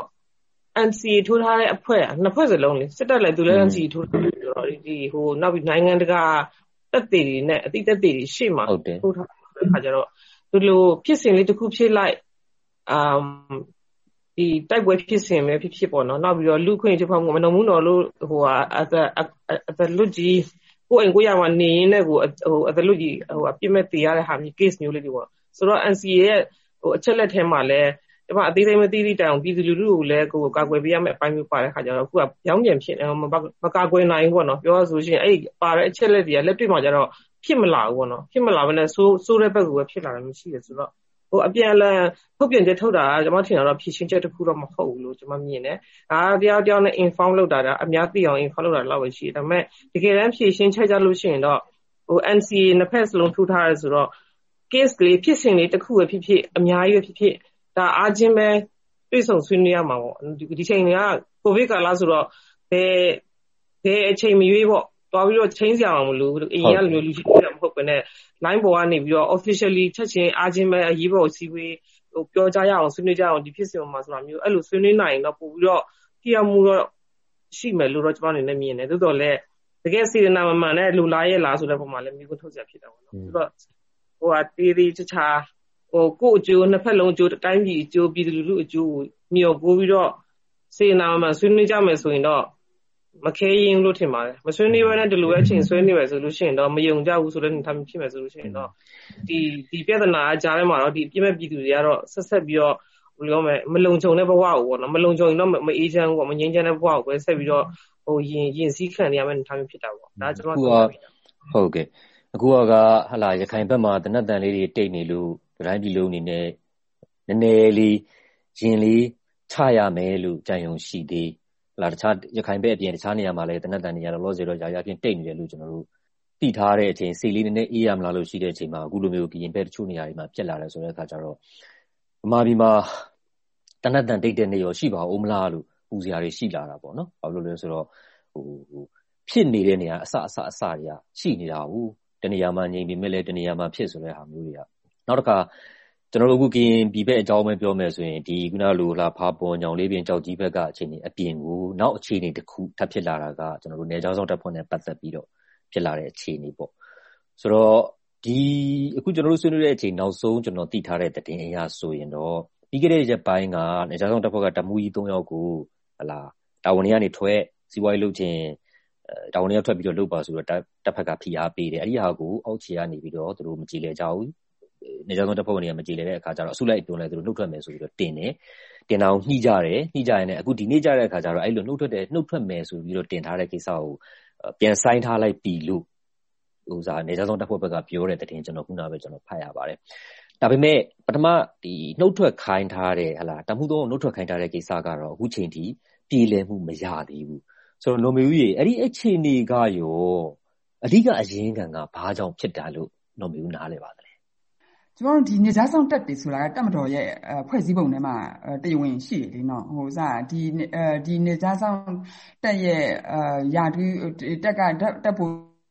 N C A ထိုးထားတဲ့အဖွဲ့နှစ်ဖွဲ့စလုံးလေစစ်တပ်လည်းသူလည်း N C A ထိုးထားတယ်ဆိုတော့ဒီဟိုနောက်ပြီးနိုင်ငံတကာတက်တွေနဲ့အတိတ်တက်တွေရှေ့မှာထိုးထားတဲ့အခါကျတော့ဒီလိုဖြစ်စဉ်လေးတစ်ခုဖြစ်လိုက်အမ်ဒီတိုက်ပွဲဖြစ်စဉ်ပဲဖြစ်ဖြစ်ပေါ့နော်နောက်ပြီးတော့လူခွင့်ချိုးဖောက်မှုမနှုံမှုတော်လို့ဟိုဟာအအအလူကြီးကိုအိမ်ကိုရမှာနေရင်လည်းကိုဟိုအလူကြီးဟိုအပြစ်မဲ့တည်ရတဲ့ဟာမျိုး case မျိုးလေးတွေပေါ့ဆိုတော့ N C A ရဲ့ဟိုအချက်လက်ထဲမှာလည်းဒီမှာအသေးသေးမသိသိတိုင်ပြည်သူလူထုကိုလည်းကိုကာကွယ်ပေးရမယ့်အပိုင်းမျိုးပါတဲ့ခါကျတော့အခုကရောင်းပြန်ဖြစ်နေမကာကွယ်နိုင်ဘူးပေါ့နော်ပြောရဆိုရှင်အဲ့ပါတဲ့အချက်လက်တွေကလက်တွေ့မှာကျတော့ဖြစ်မလာဘူးပေါ့နော်ဖြစ်မလာဘဲနဲ့စိုးစိုးတဲ့ဘက်ကပဲဖြစ်လာတယ်မရှိရဆိုတော့ဟိုအပြန်လန်ထုတ်ပြန်ချက်ထုတ်တာကကျွန်မထင်တာတော့ဖြည့်ရှင်းချက်တစ်ခုတော့မဟုတ်ဘူးလို့ကျွန်မမြင်တယ်။ဒါတယောက်တယောက်နဲ့ inform လုပ်တာဒါအများသိအောင် inform လုပ်တာလောက်ပဲရှိတယ်။ဒါပေမဲ့တကယ်တမ်းဖြည့်ရှင်းချက်ကြလို့ရှိရင်တော့ဟို N C A နှစ်ဖက်စလုံးထိုးထားရဲဆိုတော့ case လေးဖြစ်စဉ်လေးတစ်ခုပဲဖြစ်ဖြစ်အများကြီးပဲဖြစ်ဖြစ်ဒါအားချင်းပဲတွေ့ဆုံဆွေးနွေးရမှာပေါ့ဒီချိန်ကကိုဗစ်ကာလဆိုတော့ဘယ်ဘယ်အချိန်မရွေးပေါ့တော်ပြီးတော့ချင်းစရာမလိုဘူးအရင်ကလိုလူရှိတယ်မဟုတ်ဘဲနဲ့ line ပေါ်ကနေပြီးတော့ officially ချက်ချင်းအားချင်းပဲအရေးပေါ်စီဝေးဟိုပြောကြရအောင်ဆွေးနွေးကြအောင်ဒီဖြစ်စဉ်မှာဆိုတာမျိုးအဲ့လိုဆွေးနွေးနိုင်တော့ပို့ပြီးတော့ကြည့်ရမှုတော့ရှိမယ်လို့တော့ကျွန်တော်အနေနဲ့မြင်တယ်သို့တော်လည်းတကယ်စေတနာမှန်မှန်နဲ့လူလာရဲ့လားဆိုတဲ့ပုံမှာလည်းမျိုးကိုထုတ်စရာဖြစ်တာပေါ့နော်ဆိုတော့ဟိုဟာတေးသေးချာချာဟိုကို့အကျိုးနှစ်ဖက်လုံးအကျိုးတိုင်းပြည်အကျိုးပြည်သူလူထုအကျိုးကိုမျှော်ကိုးပြီးတော့စေတနာမှန်မှန်ဆွေးနွေးကြမယ်ဆိုရင်တော့မခဲရင်လို့ထင်ပါတယ်မဆွေးနွေးဘဲနဲ့ဒီလိုအချိန်ဆွေးနွေးရဆိုလို့ရှိရင်တော့မယုံကြဘူးဆိုတဲ့အနေအထားဖြစ်မယ်ဆိုလို့ရှိရင်တော့ဒီဒီပြဿနာအကြားထဲမှာတော့ဒီပြည့်မဲ့ပြည်သူတွေကတော့ဆက်ဆက်ပြီးတော့ဘယ်လိုမလဲမလုံခြုံတဲ့ဘဝကိုပေါ့နော်မလုံခြုံရင်တော့မအေးချမ်းဘူးပေါ့မငြိမ်းချမ်းတဲ့ဘဝကိုပဲဆက်ပြီးတော့ဟိုရင်ရင်စည်းခံရမယ့်အနေအထားဖြစ်တာပေါ့ဒါကျွန်တော်ဟုတ်ကဲ့အခုကဟလာရခိုင်ဘက်မှာတနတ်တန်လေးတွေတိတ်နေလို့တိုင်းပြည်လုံးအနေနဲ့နည်းနည်းလေးရင်လေးချရမယ်လို့ကြံရုံရှိသေးလာတခြားရခိုင်ဘက်အပြင်တခြားနေရာမှာလည်းတနတ်တန်နေရာလောလောဆယ်တော့ယာယာပြင်တိတ်နေတယ်လို့ကျွန်တော်တို့သိထားတဲ့အချိန်စိတ်လေးနည်းနည်းအေးရမလားလို့ရှိတဲ့အချိန်မှာအခုလိုမျိုးကရင်ဘက်တချို့နေရာတွေမှာပြက်လာတယ်ဆိုတဲ့အခါကျတော့ဗမာပြည်မှာတနတ်တန်တိတ်တဲ့နေရောရှိပါဦးမလားလို့ပူစရာတွေရှိလာတာပေါ့နော်ဘာလို့လဲဆိုတော့ဟိုဟိုဖြစ်နေတဲ့နေရာအစအစအစတွေကရှိနေတာဟုတ်တနေရာမှာငြိမ်ပြီးမဲ့လဲတနေရာမှာဖြစ်ဆိုတဲ့ဟာမျိုးတွေကနောက်တစ်ခါကျွန်တော်တို့အခုကရင်ပြည်ဘက်အကြောင်းပဲပြောမယ်ဆိုရင်ဒီခုနလိုလာဖားပေါ်ညောင်လေးပြင်ကြောက်ကြီးဘက်ကအခြေအနေအပြင်ကိုနောက်အခြေအနေတစ်ခုထပ်ဖြစ်လာတာကကျွန်တော်တို့နေကြောင်းဆောင်တပ်ဖွဲ့နဲ့ပတ်သက်ပြီးတော့ဖြစ်လာတဲ့အခြေအနေပေါ့ဆိုတော့ဒီအခုကျွန်တော်တို့ဆွေးနွေးတဲ့အချိန်နောက်ဆုံးကျွန်တော်သိထားတဲ့သတင်းအရဆိုရင်တော့ပြီးခဲ့တဲ့ရက်ပိုင်းကနေကြောင်းဆောင်တပ်ဖွဲ့ကတမူကြီး၃ယောက်ကိုဟလာတာဝန်တွေကနေထွက်စီးပွားရေးလုပ်ခြင်းတာဝန်တွေထွက်ပြီးတော့လုပ်ပါဆိုတော့တပ်ဖက်ကဖိအားပေးတယ်အဲ့ဒီဟာကိုအောက်ခြေကနေပြီးတော့သူတို့မကြည်လဲကြဘူးနေကြောင်းတပ်ဖွဲ့ဝင်တွေကမကြည်လဲတဲ့အခါကျတော့အစုလိုက်တွန်းလဲသူတို့နှုတ်ထွက်မယ်ဆိုပြီးတော့တင်တယ်တင်တာကိုညှိကြတယ်ညှိကြရင်လည်းအခုဒီနေ့ကြတဲ့အခါကျတော့အဲ့လိုနှုတ်ထွက်တယ်နှုတ်ထွက်မယ်ဆိုပြီးတော့တင်ထားတဲ့ကိစ္စကိုပြန်ဆိုင်ထားလိုက်ပြီလို့ဟိုစားနေကြောင်းတပ်ဖွဲ့ဘက်ကပြောတဲ့တဲ့ကျွန်တော်ခုနကပဲကျွန်တော်ဖတ်ရပါတယ်ဒါပေမဲ့ပထမဒီနှုတ်ထွက်ခိုင်းထားတဲ့ဟလာတမှုသုံးနှုတ်ထွက်ခိုင်းထားတဲ့ကိစ္စကတော့အခုချိန်ထိပြည်လည်မှုမရသေးဘူးဆိုတော့နော်မေဦးကြီးအဲ့ဒီအခြေအနေကရောအဓိကအရင်းခံကဘာကြောင့်ဖြစ်တာလို့နော်မေဦးနားလဲပါတယ်ကျွန်တော်ဒီနေသားဆောင်တက်တယ်ဆိုတာကတက်မတော်ရဲ့ဖွဲ့စည်းပုံထဲမှာတရားဝင်ရှိတယ်လေနော်ဟိုစားဒီဒီနေသားဆောင်တက်ရဲ့ယာတူတက်ကတက်ဖို့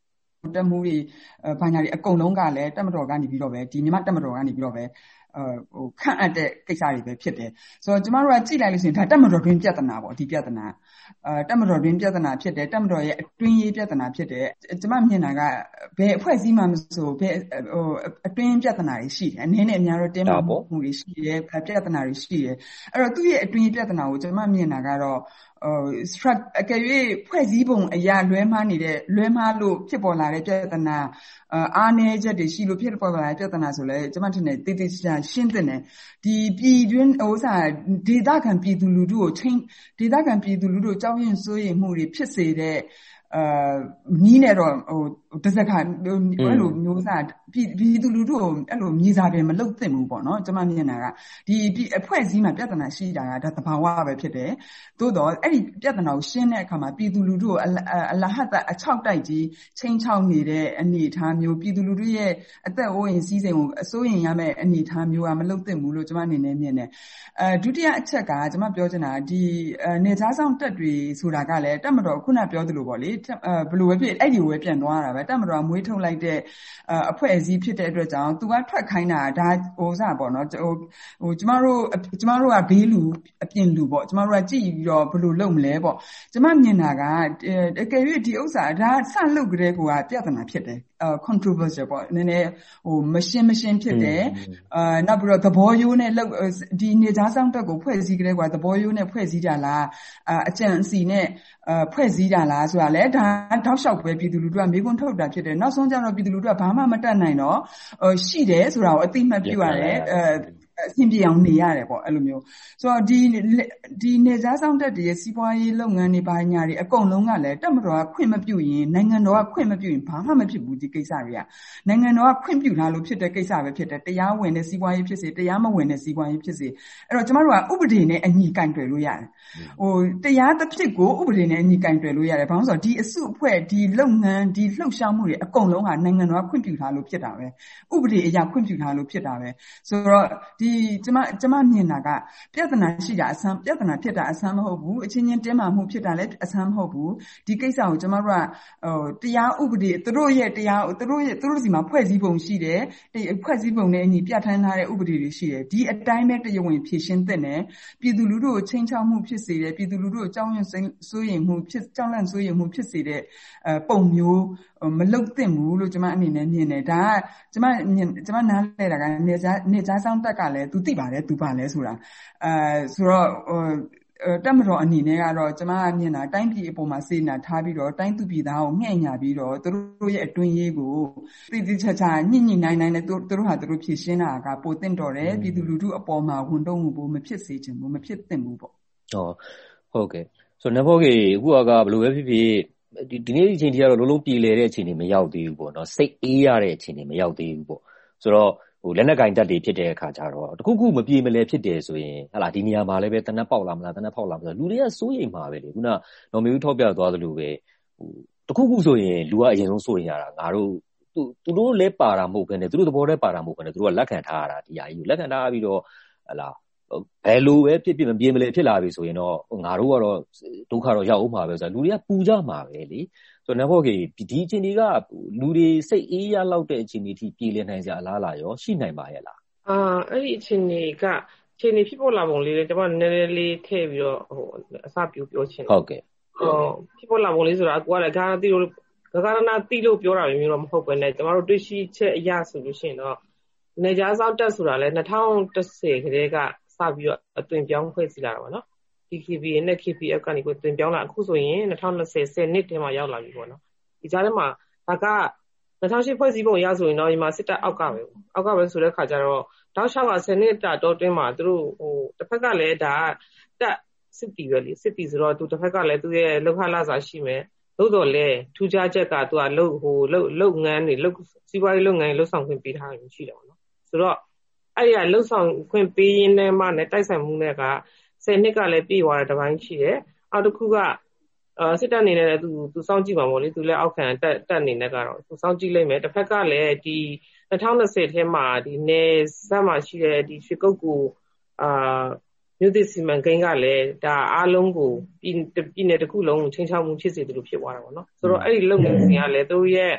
တက်မှုတွေဘာညာတွေအကုန်လုံးကလည်းတက်မတော်ကနေပြီးတော့ပဲဒီမြန်မာတက်မတော်ကနေပြီးတော့ပဲဟိုခန့်အပ်တဲ့ကိစ္စတွေပဲဖြစ်တယ်ဆိုတော့ကျမတို့ကကြည့်လိုက်လို့ရှိရင်ဒါတက်မတော်တွင်ပြဿနာပေါ့ဒီပြဿနာအဲတက်မတော်တွင်ပြဿနာဖြစ်တယ်တက်မတော်ရဲ့အတွင်းရေးပြဿနာဖြစ်တယ်ကျမမြင်တာကဘယ်အဖွဲ့အစည်းမှမဆိုဘယ်ဟိုအတွင်းပြဿနာတွေရှိတယ်အနေနဲ့အများတော့တင်းမာမှုတွေရှိတယ်ပြဿနာတွေရှိတယ်အဲ့တော့သူ့ရဲ့အတွင်းရေးပြဿနာကိုကျမမြင်တာကတော့ဟို struct အကယ်၍ဖွဲ့စည်းပုံအရာလွဲမှားနေတဲ့လွဲမှားလို့ဖြစ်ပေါ်လာတဲ့ပြဿနာအားနည်းချက်တွေရှိလို့ဖြစ်ပေါ်လာတဲ့ပြဿနာဆိုလဲကျမထင်တယ်တိတိကျကျရှင်းသင့်တယ်ဒီပြည်တွင်းဥစ္စာဒေသခံပြည်သူလူထုကိုချင်းဒေသခံပြည်သူလူထုကြောက်ရွံ့စိုးရိမ်မှုတွေဖြစ်စေတဲ့အာနီးနေတော့ဟိုတစ်စက်ခါအဲ့လိုမျိုးစားပြည်သူလူထုကိုအဲ့လိုမြေစာပင်မလုတ်သင့်ဘူးပေါ့နော်ကျမမြင်တာကဒီအဖွဲ့အစည်းမှာပြဿနာရှိတာကဒါသဘာဝပဲဖြစ်တယ်သို့တော့အဲ့ဒီပြဿနာကိုရှင်းတဲ့အခါမှာပြည်သူလူထုကိုအလဟတ်အချောက်တိုက်ကြီးချင်းချောက်နေတဲ့အနေအထားမျိုးပြည်သူလူထုရဲ့အသက်အိုးအိမ်စီးစိမ်ကိုအစိုးရင်ရမယ့်အနေအထားမျိုးကမလုတ်သင့်ဘူးလို့ကျမအနေနဲ့မြင်တယ်အဲဒုတိယအချက်ကကျမပြောချင်တာဒီနေသားဆောင်တက်တွေဆိုတာကလည်းတက်မတော်ခုနပြောသလိုပေါ့လေဘယ်လိုပဲဖြစ်အဲ့ဒီကိုပဲပြန်သွားတာပဲတက်မတော်မွေးထုတ်လိုက်တဲ့အဖွဲ့အစည်းဖြစ်တဲ့အတွက်ကြောင့်သူကထွက်ခိုင်းတာဒါဟိုစားပေါ့နော်ဟိုဟိုကျမတို့ကျမတို့ကဘေးလူအပြင်လူပေါ့ကျမတို့ကကြည့်ပြီးတော့ဘယ်လိုလုပ်မလဲပေါ့ကျမမြင်တာကတကယ်၍ဒီဥစ္စာဒါဆန့်လုပ်ကြတဲ့ကိုကပြဿနာဖြစ်တယ်controversial ပေါ့နည်းနည်းဟိုမရှင်းမရှင်းဖြစ်တယ်အာနောက်ပြီးတော့သဘောရိုးနဲ့ဒီနေသားဆောင်တက်ကိုဖွဲ့စည်းကြတဲ့ကွာသဘောရိုးနဲ့ဖွဲ့စည်းကြလားအကြံအစီနဲ့ဖွဲ့စည်းကြလားဆိုတာလဲဒါတောက်လျှောက်ပဲပြည်သူလူထုကမေးခွန်းထုတ်တာဖြစ်တယ်နောက်ဆုံးကျတော့ပြည်သူလူထုကဘာမှမတတ်နိုင်တော့ရှိတယ်ဆိုတာကိုအသိမှတ်ပြုရတယ်အဲအဆင်ပြေအောင်နေရတယ်ပေါ့အဲ့လိုမျိုးဆိုတော့ဒီဒီနေသားဆောင်တက်တွေရဲ့စီးပွားရေးလုပ်ငန်းတွေဘာညာတွေအကုန်လုံးကလည်းတက်မတော်ကခွင့်မပြုရင်နိုင်ငံတော်ကခွင့်မပြုရင်ဘာမှမဖြစ်ဘူးဒီကိစ္စတွေကနိုင်ငံတော်ကခွင့်ပြုထားလို့ဖြစ်တဲ့ကိစ္စပဲဖြစ်တယ်တရားဝင်တဲ့စီးပွားရေးဖြစ်စေတရားမဝင်တဲ့စီးပွားရေးဖြစ်စေအဲ့တော့ကျမတို့ကဥပဒေနဲ့အညီကင်တွယ်လို့ရတယ်ဟိုတရားတစ်ဖြစ်ကိုဥပဒေနဲ့အညီကင်တွယ်လို့ရတယ်ဘာလို့ဆိုတော့ဒီအစုအဖွဲ့ဒီလုပ်ငန်းဒီလှုပ်ရှားမှုတွေအကုန်လုံးကနိုင်ငံတော်ကခွင့်ပြုထားလို့ဖြစ်တာပဲဥပဒေအရခွင့်ပြုထားလို့ဖြစ်တာပဲဆိုတော့ဒီကျမကျမမြင်တာကပြဿနာရှိတာအဆန်းပြဿနာဖြစ်တာအဆန်းမဟုတ်ဘူးအချင်းချင်းတင်းမာမှုဖြစ်တာလည်းအဆန်းမဟုတ်ဘူးဒီကိစ္စကိုကျမတို့ကဟိုတရားဥပဒေသူတို့ရဲ့တရားသူတို့ရဲ့သူတို့စီမှာဖွဲ့စည်းပုံရှိတယ်ဖွဲ့စည်းပုံနဲ့အညီပြဋ္ဌာန်းထားတဲ့ဥပဒေတွေရှိတယ်ဒီအတိုင်းပဲတရားဝင်ဖြည့်ရှင်းသင့်တယ်ပြည်သူလူထုကိုချင်းချောက်မှုဖြစ်စေတယ်ပြည်သူလူထုကိုကြောက်ရွံ့စိုးရိမ်မှုဖြစ်ကြောက်လန့်စိုးရိမ်မှုဖြစ်စေတဲ့ပုံမျိုးမလုပ်သင့်ဘူးလို့ကျမအနေနဲ့မြင်တယ်ဒါကကျမကျမနားလဲတာကနေသားနေသားဆောင်တက်ကလည်း तू သိပါတယ် तू ပါလဲဆိုတာအဲဆိုတော့တက်မတော်အနေနဲ့ကတော့ကျမမြင်တာတိုင်းပြည်အပေါ်မှာစေနာထားပြီးတော့တိုင်းသူပြည်သားကိုငှဲ့ညာပြီးတော့သူတို့ရဲ့အတွင်းရေးကိုတိတိကျကျညှိညှိနှိုင်းနှိုင်းနဲ့သူတို့ဟာသူတို့ဖြည့်ရှင်းတာကပိုသင့်တော်တယ်ပြည်သူလူထုအပေါ်မှာဝန်တုံးမှုမဖြစ်စေချင်ဘူးမဖြစ်သင့်ဘူးပေါ့ဟုတ်ဟုတ်ကဲ့ဆိုတော့နဘောကေအခုကဘယ်လိုပဲဖြစ်ဖြစ်ဒီဒီနေ့အချိန်ထိကတော့လုံးလုံးပြည်လဲတဲ့အခြေအနေမရောက်သေးဘူးပေါ့နော်စိတ်အေးရတဲ့အခြေအနေမရောက်သေးဘူးပေါ့ဆိုတော့ဟိုလက်နက်ကင်တက်တွေဖြစ်တဲ့အခါကျတော့တခုခုမပြေမလဲဖြစ်တယ်ဆိုရင်ဟာလာဒီနေရာမှာလည်းပဲတနက်ပေါက်လာမလားတနက်ဖောက်လာမလားလူတွေကစိုးရိမ်မှာပဲလေခုနနော်မေဦးထောက်ပြသွားသလိုပဲဟိုတခုခုဆိုရင်လူကအရင်ဆုံးစိုးရိမ်ရတာငါတို့သူသူတို့လည်းပါတာမဟုတ်ဘဲနဲ့သူတို့သဘောတည်းပါတာမဟုတ်ဘဲနဲ့သူတို့ကလက်ခံထားရတာဒီအရာကြီးကိုလက်ခံထားပြီးတော့ဟာလာဘယ်လိုပဲဖြစ်ဖြစ်မပြေမလဲဖြစ်လာပြီဆိုရင်တော့ငါတို့ကတော့ဒုက္ခတော့ရောက်အောင်မှာပဲဆိုတော့လူတွေကပူကြမှာပဲလေဆိုတော့နဘောကေဒီအချိန်တွေကလူတွေစိတ်အေးရလောက်တဲ့အချိန်တွေထိပြေလည်နိုင်ကြအလားလားရောရှိနိုင်ပါရဲ့လားအာအဲ့ဒီအချိန်တွေကခြေနေဖြစ်ပေါ်လာပုံလေးလေကျွန်မနည်းနည်းလေးထည့်ပြီးတော့ဟိုအစပြပြောချင်ဟုတ်ကဲ့ဟိုဖြစ်ပေါ်လာပုံလေးဆိုတာကိုကလည်းဂါရတီလို့ဂါရနာတီလို့ပြောတာမျိုးတော့မဟုတ်ပဲねကျွန်တော်တို့တွေ့ရှိချက်အရဆိုလို့ရှိရင်တော့နေကြားစောက်တက်ဆိုတာလဲ၂၀၁၀ခရေကစပြီးတော့အသွင်ပြောင်းဖွဲ့စည်းလာတာပေါ့နော် D K B A နဲ့ K P F ကနေကိုသွင်ပြောင်းလာအခုဆိုရင်၂၀၂၀ ဆယ်နှစ်ထဲမှာရောက်လာပြီပေါ့နော်ဒီကြားထဲမှာဒါက၂၀၀၈ဖွဲ့စည်းပုံအရဆိုရင်တော့ဒီမှာစစ်တပ်အောက်ကပဲအောက်ကပဲဆိုတဲ့ခါကျတော့တောက်လျှောက်ကဆယ်နှစ်တာတော့တွင်းမှာသူတို့ဟိုတစ်ဖက်ကလည်းဒါတက်စစ်တီပဲလေစစ်တီဆိုတော့သူတစ်ဖက်ကလည်းသူရဲ့လောက်ခလာစာရှိမယ်သို့တော်လည်းထူးခြားချက်ကသူကလုတ်ဟိုလုတ်လုတ်ငန်းတွေလုတ်စီးပွားရေးလုပ်ငန်းတွေလုတ်ဆောင်ခွင့်ပေးထားတယ်ရှိတယ်ပေါ့နော်ဆိုတော့အဲ့ဒီကလုတ်ဆောင်ခွင့်ပေးရင်းနဲ့မှနဲ့တိုက်ဆိုင်မှုနဲ့ကဆယ်နှစ်ကလည်းပြေးသွားတဲ့တစ်ပိုင်းရှိတယ်အောက်တစ်ခုကအာစစ်တပ်အနေနဲ့လည်းသူသူစောင့်ကြည့်ပါမို့လေသူလည်းအောက်ခံတက်တက်အနေနဲ့ကတော့သူစောင့်ကြည့်လိုက်မယ်တစ်ဖက်ကလည်းဒီ၂၀၂၀ထဲမှာဒီနေစက်မှာရှိတဲ့ဒီရွှေကုတ်ကိုအာမြို့သစ်စီမံကိန်းကလည်းဒါအားလုံးကိုပြည်ပြည်နယ်တစ်ခုလုံးကိုချိန်ချောက်မှုဖြစ်စေတယ်လို့ဖြစ်သွားတာပေါ့နော်ဆိုတော့အဲ့ဒီလုပ်ငန်းစဉ်ကလည်းသူရဲ့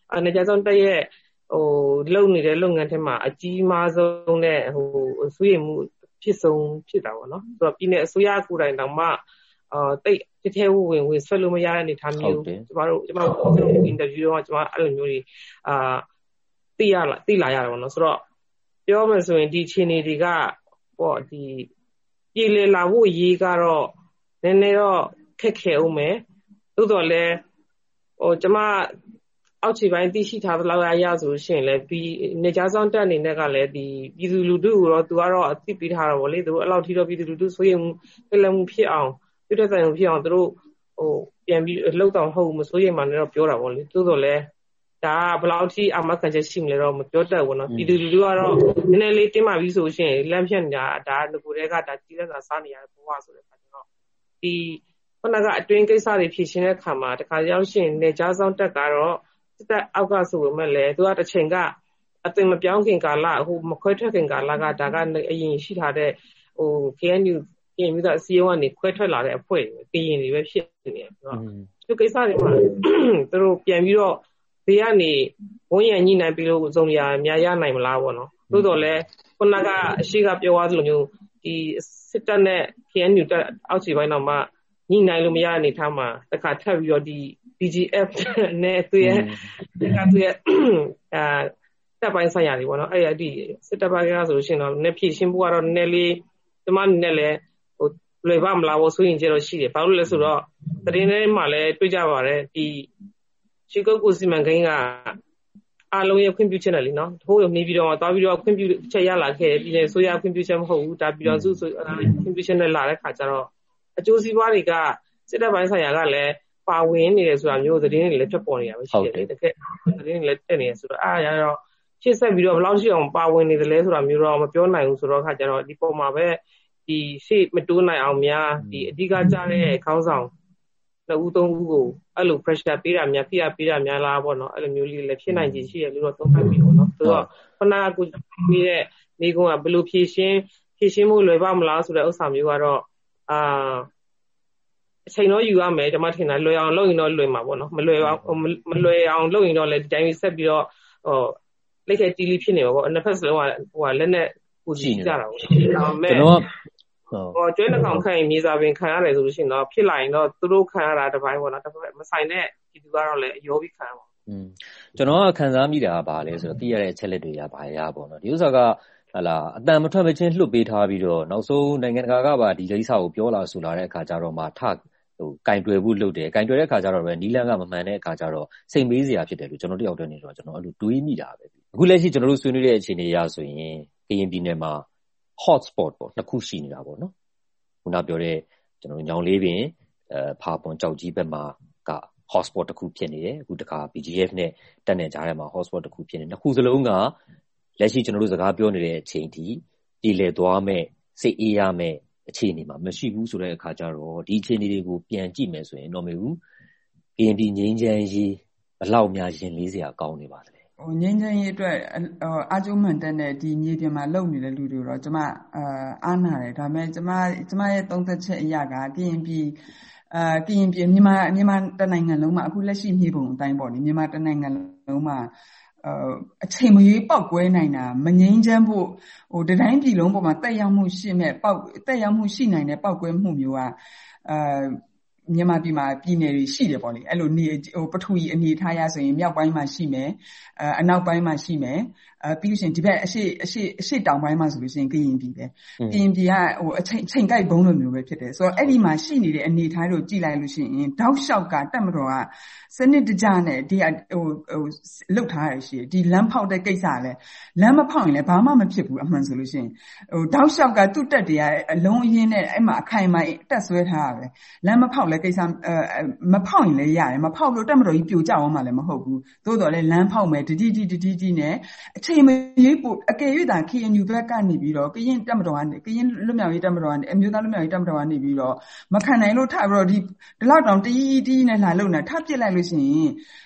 အနေကြဆုံးတက်ရဲ့ဟိုလုံနေတဲ့လုပ်ငန်းထဲမှာအကြီးမားဆုံးနဲ့ဟိုဆွေးရမှုဖြစ်ဆုံးဖြစ်တာပေါ့နော်ဆိုတော့ပြည်နယ်အစိုးရကိုယ်တိုင်တောင်မှအာတိတ်တထဲဝင်ဝင်ဆွဲလို့မရတဲ့အနေထားမျိုးကျမတို့ကျမတို့အင်တာဗျူးတော့ကျမအဲ့လိုမျိုးတွေအာသိရလာသိလာရတာပေါ့နော်ဆိုတော့ပြောမယ်ဆိုရင်ဒီအခြေအနေတွေကပေါ့ဒီပြည်လည်လာဖို့ရေးကတော့နည်းနည်းတော့ခက်ခဲအောင်မယ်သို့တော်လည်းဟိုကျမအောက်ခြေပိုင်းသိရှိထားသလောက်အရဆိုရှင်လည်းပြီးနေကြဆောင်တက်အနေနဲ့ကလည်းဒီပြည်သူလူထုကိုတော့သူကတော့အသိပေးထားတာပေါ့လေသူအဲ့လောက်ထိတော့ပြည်သူလူထုဆိုရင်ဖိလမှုဖြစ်အောင်ပြည့်တဲ့ဆိုင်ဖြစ်အောင်သူတို့ဟိုပြန်ပြီးလှုပ်တော့ဟုတ်မဆိုရင်မှလည်းတော့ပြောတာပေါ့လေသို့တော်လည်းဒါကဘယ်လောက်ထိအမှခံချက်ရှိမလဲတော့မပြောတတ်ဘူးနော်ပြည်သူလူထုကတော့နည်းနည်းလေးတင်းမာပြီးဆိုရှင်လမ်းဖြတ်နေတာဒါငကိုတွေကဒါကြီးလက်စာစားနေရတဲ့ဘဝဆိုတဲ့အခါကျတော့ဒီခုနကအတွင်းကိစ္စတွေဖြည့်ရှင်းတဲ့အခါမှာတခါရောက်ရှင်နေကြဆောင်တက်ကတော့စစ်တပ်အောက်ကဆိုပေမဲ့လည်းသူကတစ်ချိန်ကအသွင်မပြောင်းခင်ကာလဟိုမခွဲထွက်ခင်ကာလကဒါကအရင်ရှိထားတဲ့ဟို K N U ပြင်ပြီးတော့အစည်းအဝေးကနေခွဲထွက်လာတဲ့အဖွဲ့တွေကရင်တွေပဲဖြစ်နေတယ်ဆိုတော့ဒီကိစ္စတွေမှာသူတို့ပြန်ပြီးတော့ဘေးကနေဝန်ရညှိနှိုင်းပြီးလို့စုံရအများရနိုင်မလားပေါ့နော်သို့တော်လည်းခုနကအရှိကပြောသွားသလိုမျိုးဒီစစ်တပ်နဲ့ K N U တက်အောက်ခြေပိုင်းတော့မှညှိနှိုင်းလို့မရတဲ့အနေထားမှာတခါထပ်ပြီးတော့ဒီ D G F နဲ့သူရဲ့ဒီကသူရဲ့အာတပ်ပိုင်းဆိုင်ရာတွေပေါ့နော်အဲ့ဒီစစ်တပ်ပိုင်းကဆိုလို့ရှိရင်တော့နည်းဖြည့်ရှင်းဖို့ကတော့နည်းလေးဒီမှနည်းလည်းဟိုလွယ်ပါမလားဘောဆိုရင်ကျတော့ရှိတယ်ဘာလို့လဲဆိုတော့တရင်ထဲမှာလည်းတွေ့ကြပါတယ်ဒီရှိကုတ်ကိုစီမံကိန်းကအားလုံးရဲ့ခွင့်ပြုချက်နဲ့လीနော်ဟိုနေပြီးတော့သွားပြီးတော့ခွင့်ပြုချက်ရလာခဲ့တယ်ပြည်နယ်ဆိုရခွင့်ပြုချက်မဟုတ်ဘူးဒါပြီးတော့စုဆိုခွင့်ပြုချက်နဲ့လာတဲ့ခါကျတော့အကျိုးစီးပွားတွေကစစ်တပ်ပိုင်းဆိုင်ရာကလည်းပါဝင်နေတယ်ဆိုတာမျိုးသတင်းတွေလည်းထွက်ပေါ်နေတာပဲရှိတယ်တကယ်သတင်းတွေလည်းတက်နေတယ်ဆိုတော့အားရတော့ရှင်းဆက်ပြီးတော့ဘယ်လောက်ရှိအောင်ပါဝင်နေတယ်လဲဆိုတာမျိုးတော့မပြောနိုင်ဘူးဆိုတော့ခါကျတော့ဒီပုံမှာပဲဒီရှေ့မတိုးနိုင်အောင်များဒီအဓိကကျတဲ့ခေါင်းဆောင်နှစ်ဦးသုံးဦးကိုအဲ့လို pressure ပေးတာများဖိအားပေးတာများလားပေါ့နော်အဲ့လိုမျိုးလေးလည်းဖြစ်နိုင်ခြေရှိရလို့တော့သုံးသပ်ပြီးပေါ့နော်ဆိုတော့ခဏကကိုပြီးတဲ့နေကုန်းကဘယ်လိုဖြည့်ရှင်းဖြည့်ရှင်းမှုလွယ်ပါမလားဆိုတဲ့ဥစ္စာမျိုးကတော့အာအချိန်တော့ယူရမယ်ကျွန်မထင်တာလွယ်အောင်လုပ်ရင်တော့လွယ်မှာပေါ့နော်မလွယ်အောင်မလွယ်အောင်လုပ်ရင်တော့လည်းဒီတိုင်းဆက်ပြီးတော့ဟိုလက်ခဲတီးလေးဖြစ်နေပါပေါ့နှစ်ဖက်စလုံးကဟိုကလက်နဲ့ပူကြည့်ကြတာပေါ့ဒါပေမဲ့ကျွန်တော်ဟိုကျွဲနှကောင်ခံရင်မြေစာပင်ခံရတယ်ဆိုလို့ရှိရင်တော့ဖြစ်လာရင်တော့သူတို့ခံရတာတစ်ပိုင်းပေါ့နော်တစ်ဖက်မဆိုင်တဲ့ဒီသူကတော့လည်းအယောပြီးခံရပါอืมကျွန်တော်ကခံစားမိတာကဘာလဲဆိုတော့သိရတဲ့အချက်လက်တွေကဘာရပေါ့နော်ဒီဥစ္စာကဟလာအတန်မထွက်မချင်းလှုပ်ပေးထားပြီးတော့နောက်ဆုံးနိုင်ငံတကာကပါဒီကိစ္စကိုပြောလာဆိုလာတဲ့အခါကျတော့မှထဟိုကင်တွယ်ဖို့လုပ်တယ်ကင်တွယ်တဲ့အခါကျတော့ပဲနီလန်းကမမှန်တဲ့အခါကျတော့စိတ်မေးစရာဖြစ်တယ်လို့ကျွန်တော်တယောက်တည်းနေတော့ကျွန်တော်အဲ့လိုတွေးမိတာပဲအခုလက်ရှိကျွန်တော်တို့ဆွေးနွေးတဲ့အခြေအနေအရဆိုရင်ကရင်ပြည်နယ်မှာ hot spot ပေါ့နှစ်ခုရှိနေတာပေါ့နော်ခုနပြောတဲ့ကျွန်တော်ညောင်လေးပင်အဲဖာပွန်ကြောက်ကြီးဘက်မှာက hot spot တစ်ခုဖြစ်နေတယ်အခုတခါ B G F နဲ့တက်နေကြတဲ့မှာ hot spot တစ်ခုဖြစ်နေနှစ်ခုစလုံးကလက်ရှိကျွန်တော်တို့စကားပြောနေတဲ့အချိန်ထိပြည်လည်သွားမဲ့စိတ်အေးရမဲ့အခြေအနေမှာမရှိဘူးဆိုတဲ့အခါကျတော့ဒီအခြေအနေတွေကိုပြန်ကြည့်မယ်ဆိုရင်တော့မေဘူးကရင်ပြည်ငြိမ်းချမ်းရေးဘယ်လောက်များရင်လေးစရာကောင်းနေပါသလဲဟိုငြိမ်းချမ်းရေးအတွက်အာကျုံမှန်တဲ့နဲ့ဒီမြေပြင်မှာလုပ်နေတဲ့လူတွေတော့ကျမအာအားနာတယ်ဒါပေမဲ့ကျမကျမရဲ့သုံးသက်ချက်အရာကကရင်ပြည်အာကရင်ပြည်မြန်မာမြန်မာတနိုင်ငံလုံးမှာအခုလက်ရှိမြေပုံအတိုင်းပေါ့လေမြန်မာတနိုင်ငံလုံးမှာအချိန်မရွေးပောက်ကွဲနိုင်တာမငြိမ်းချမ်းဖို့ဟိုတတိုင်းပြည်လုံးပေါ်မှာတက်ရောက်မှုရှိမဲ့ပောက်တက်ရောက်မှုရှိနိုင်တဲ့ပောက်ကွဲမှုမျိုးကအာမြန်မာပြည်မှာပြည်နယ်တွေရှိတယ်ပေါ့လေအဲ့လိုနေဟိုပထဝီအနေထားရဆိုရင်မြောက်ပိုင်းမှာရှိမယ်အအနောက်ပိုင်းမှာရှိမယ်အပြီးလို့ရှိရင်ဒီဘက်အရှိအရှိအရှိတောင်ပိုင်းမှာဆိုလို့ရှိရင်ကရင်ပြည်ပဲကရင်ပြည်ကဟိုအချိန်ချိန်ကိုက်ဘုံလိုမျိုးပဲဖြစ်တယ်ဆိုတော့အဲ့ဒီမှာရှိနေတဲ့အနေထားတွေကိုကြည့်လိုက်လို့ရှိရင်တောက်လျှောက်ကတက်မတော်ကစနစ်တကျနဲ့ဒီဟိုဟိုလုတ်ထားရရှိဒီလမ်းဖောက်တဲ့ကိစ္စလဲလမ်းမဖောက်ရင်လည်းဘာမှမဖြစ်ဘူးအမှန်ဆိုလို့ရှိရင်ဟိုတောက်လျှောက်ကသူ့တက်တွေကအလုံးအရင်းနဲ့အဲ့မှာအခိုင်အမာတက်ဆွဲထားရပဲလမ်းမဖောက်လဲကိစ္စမဖောက်ရင်လည်းရတယ်မဖောက်လို့တက်မတော်ကြီးပြိုကျအောင်မှလည်းမဟုတ်ဘူးသို့တော်လည်းလမ်းဖောက်မယ်တတိတိတတိတိနဲ့အချိန်မရွေးပို့အကယ်၍သာ K N U ဘက်ကနေပြီးတော့ကရင်တက်မတော်ကနေကရင်လွတ်မြောက်ရေးတက်မတော်ကနေအမျိုးသားလွတ်မြောက်ရေးတက်မတော်ကနေပြီးတော့မခံနိုင်လို့ထပြီးတော့ဒီဒီလောက်တောင်တီးတီးနဲ့လာလုံနေထပစ်လိုက်လို့ရှိရင်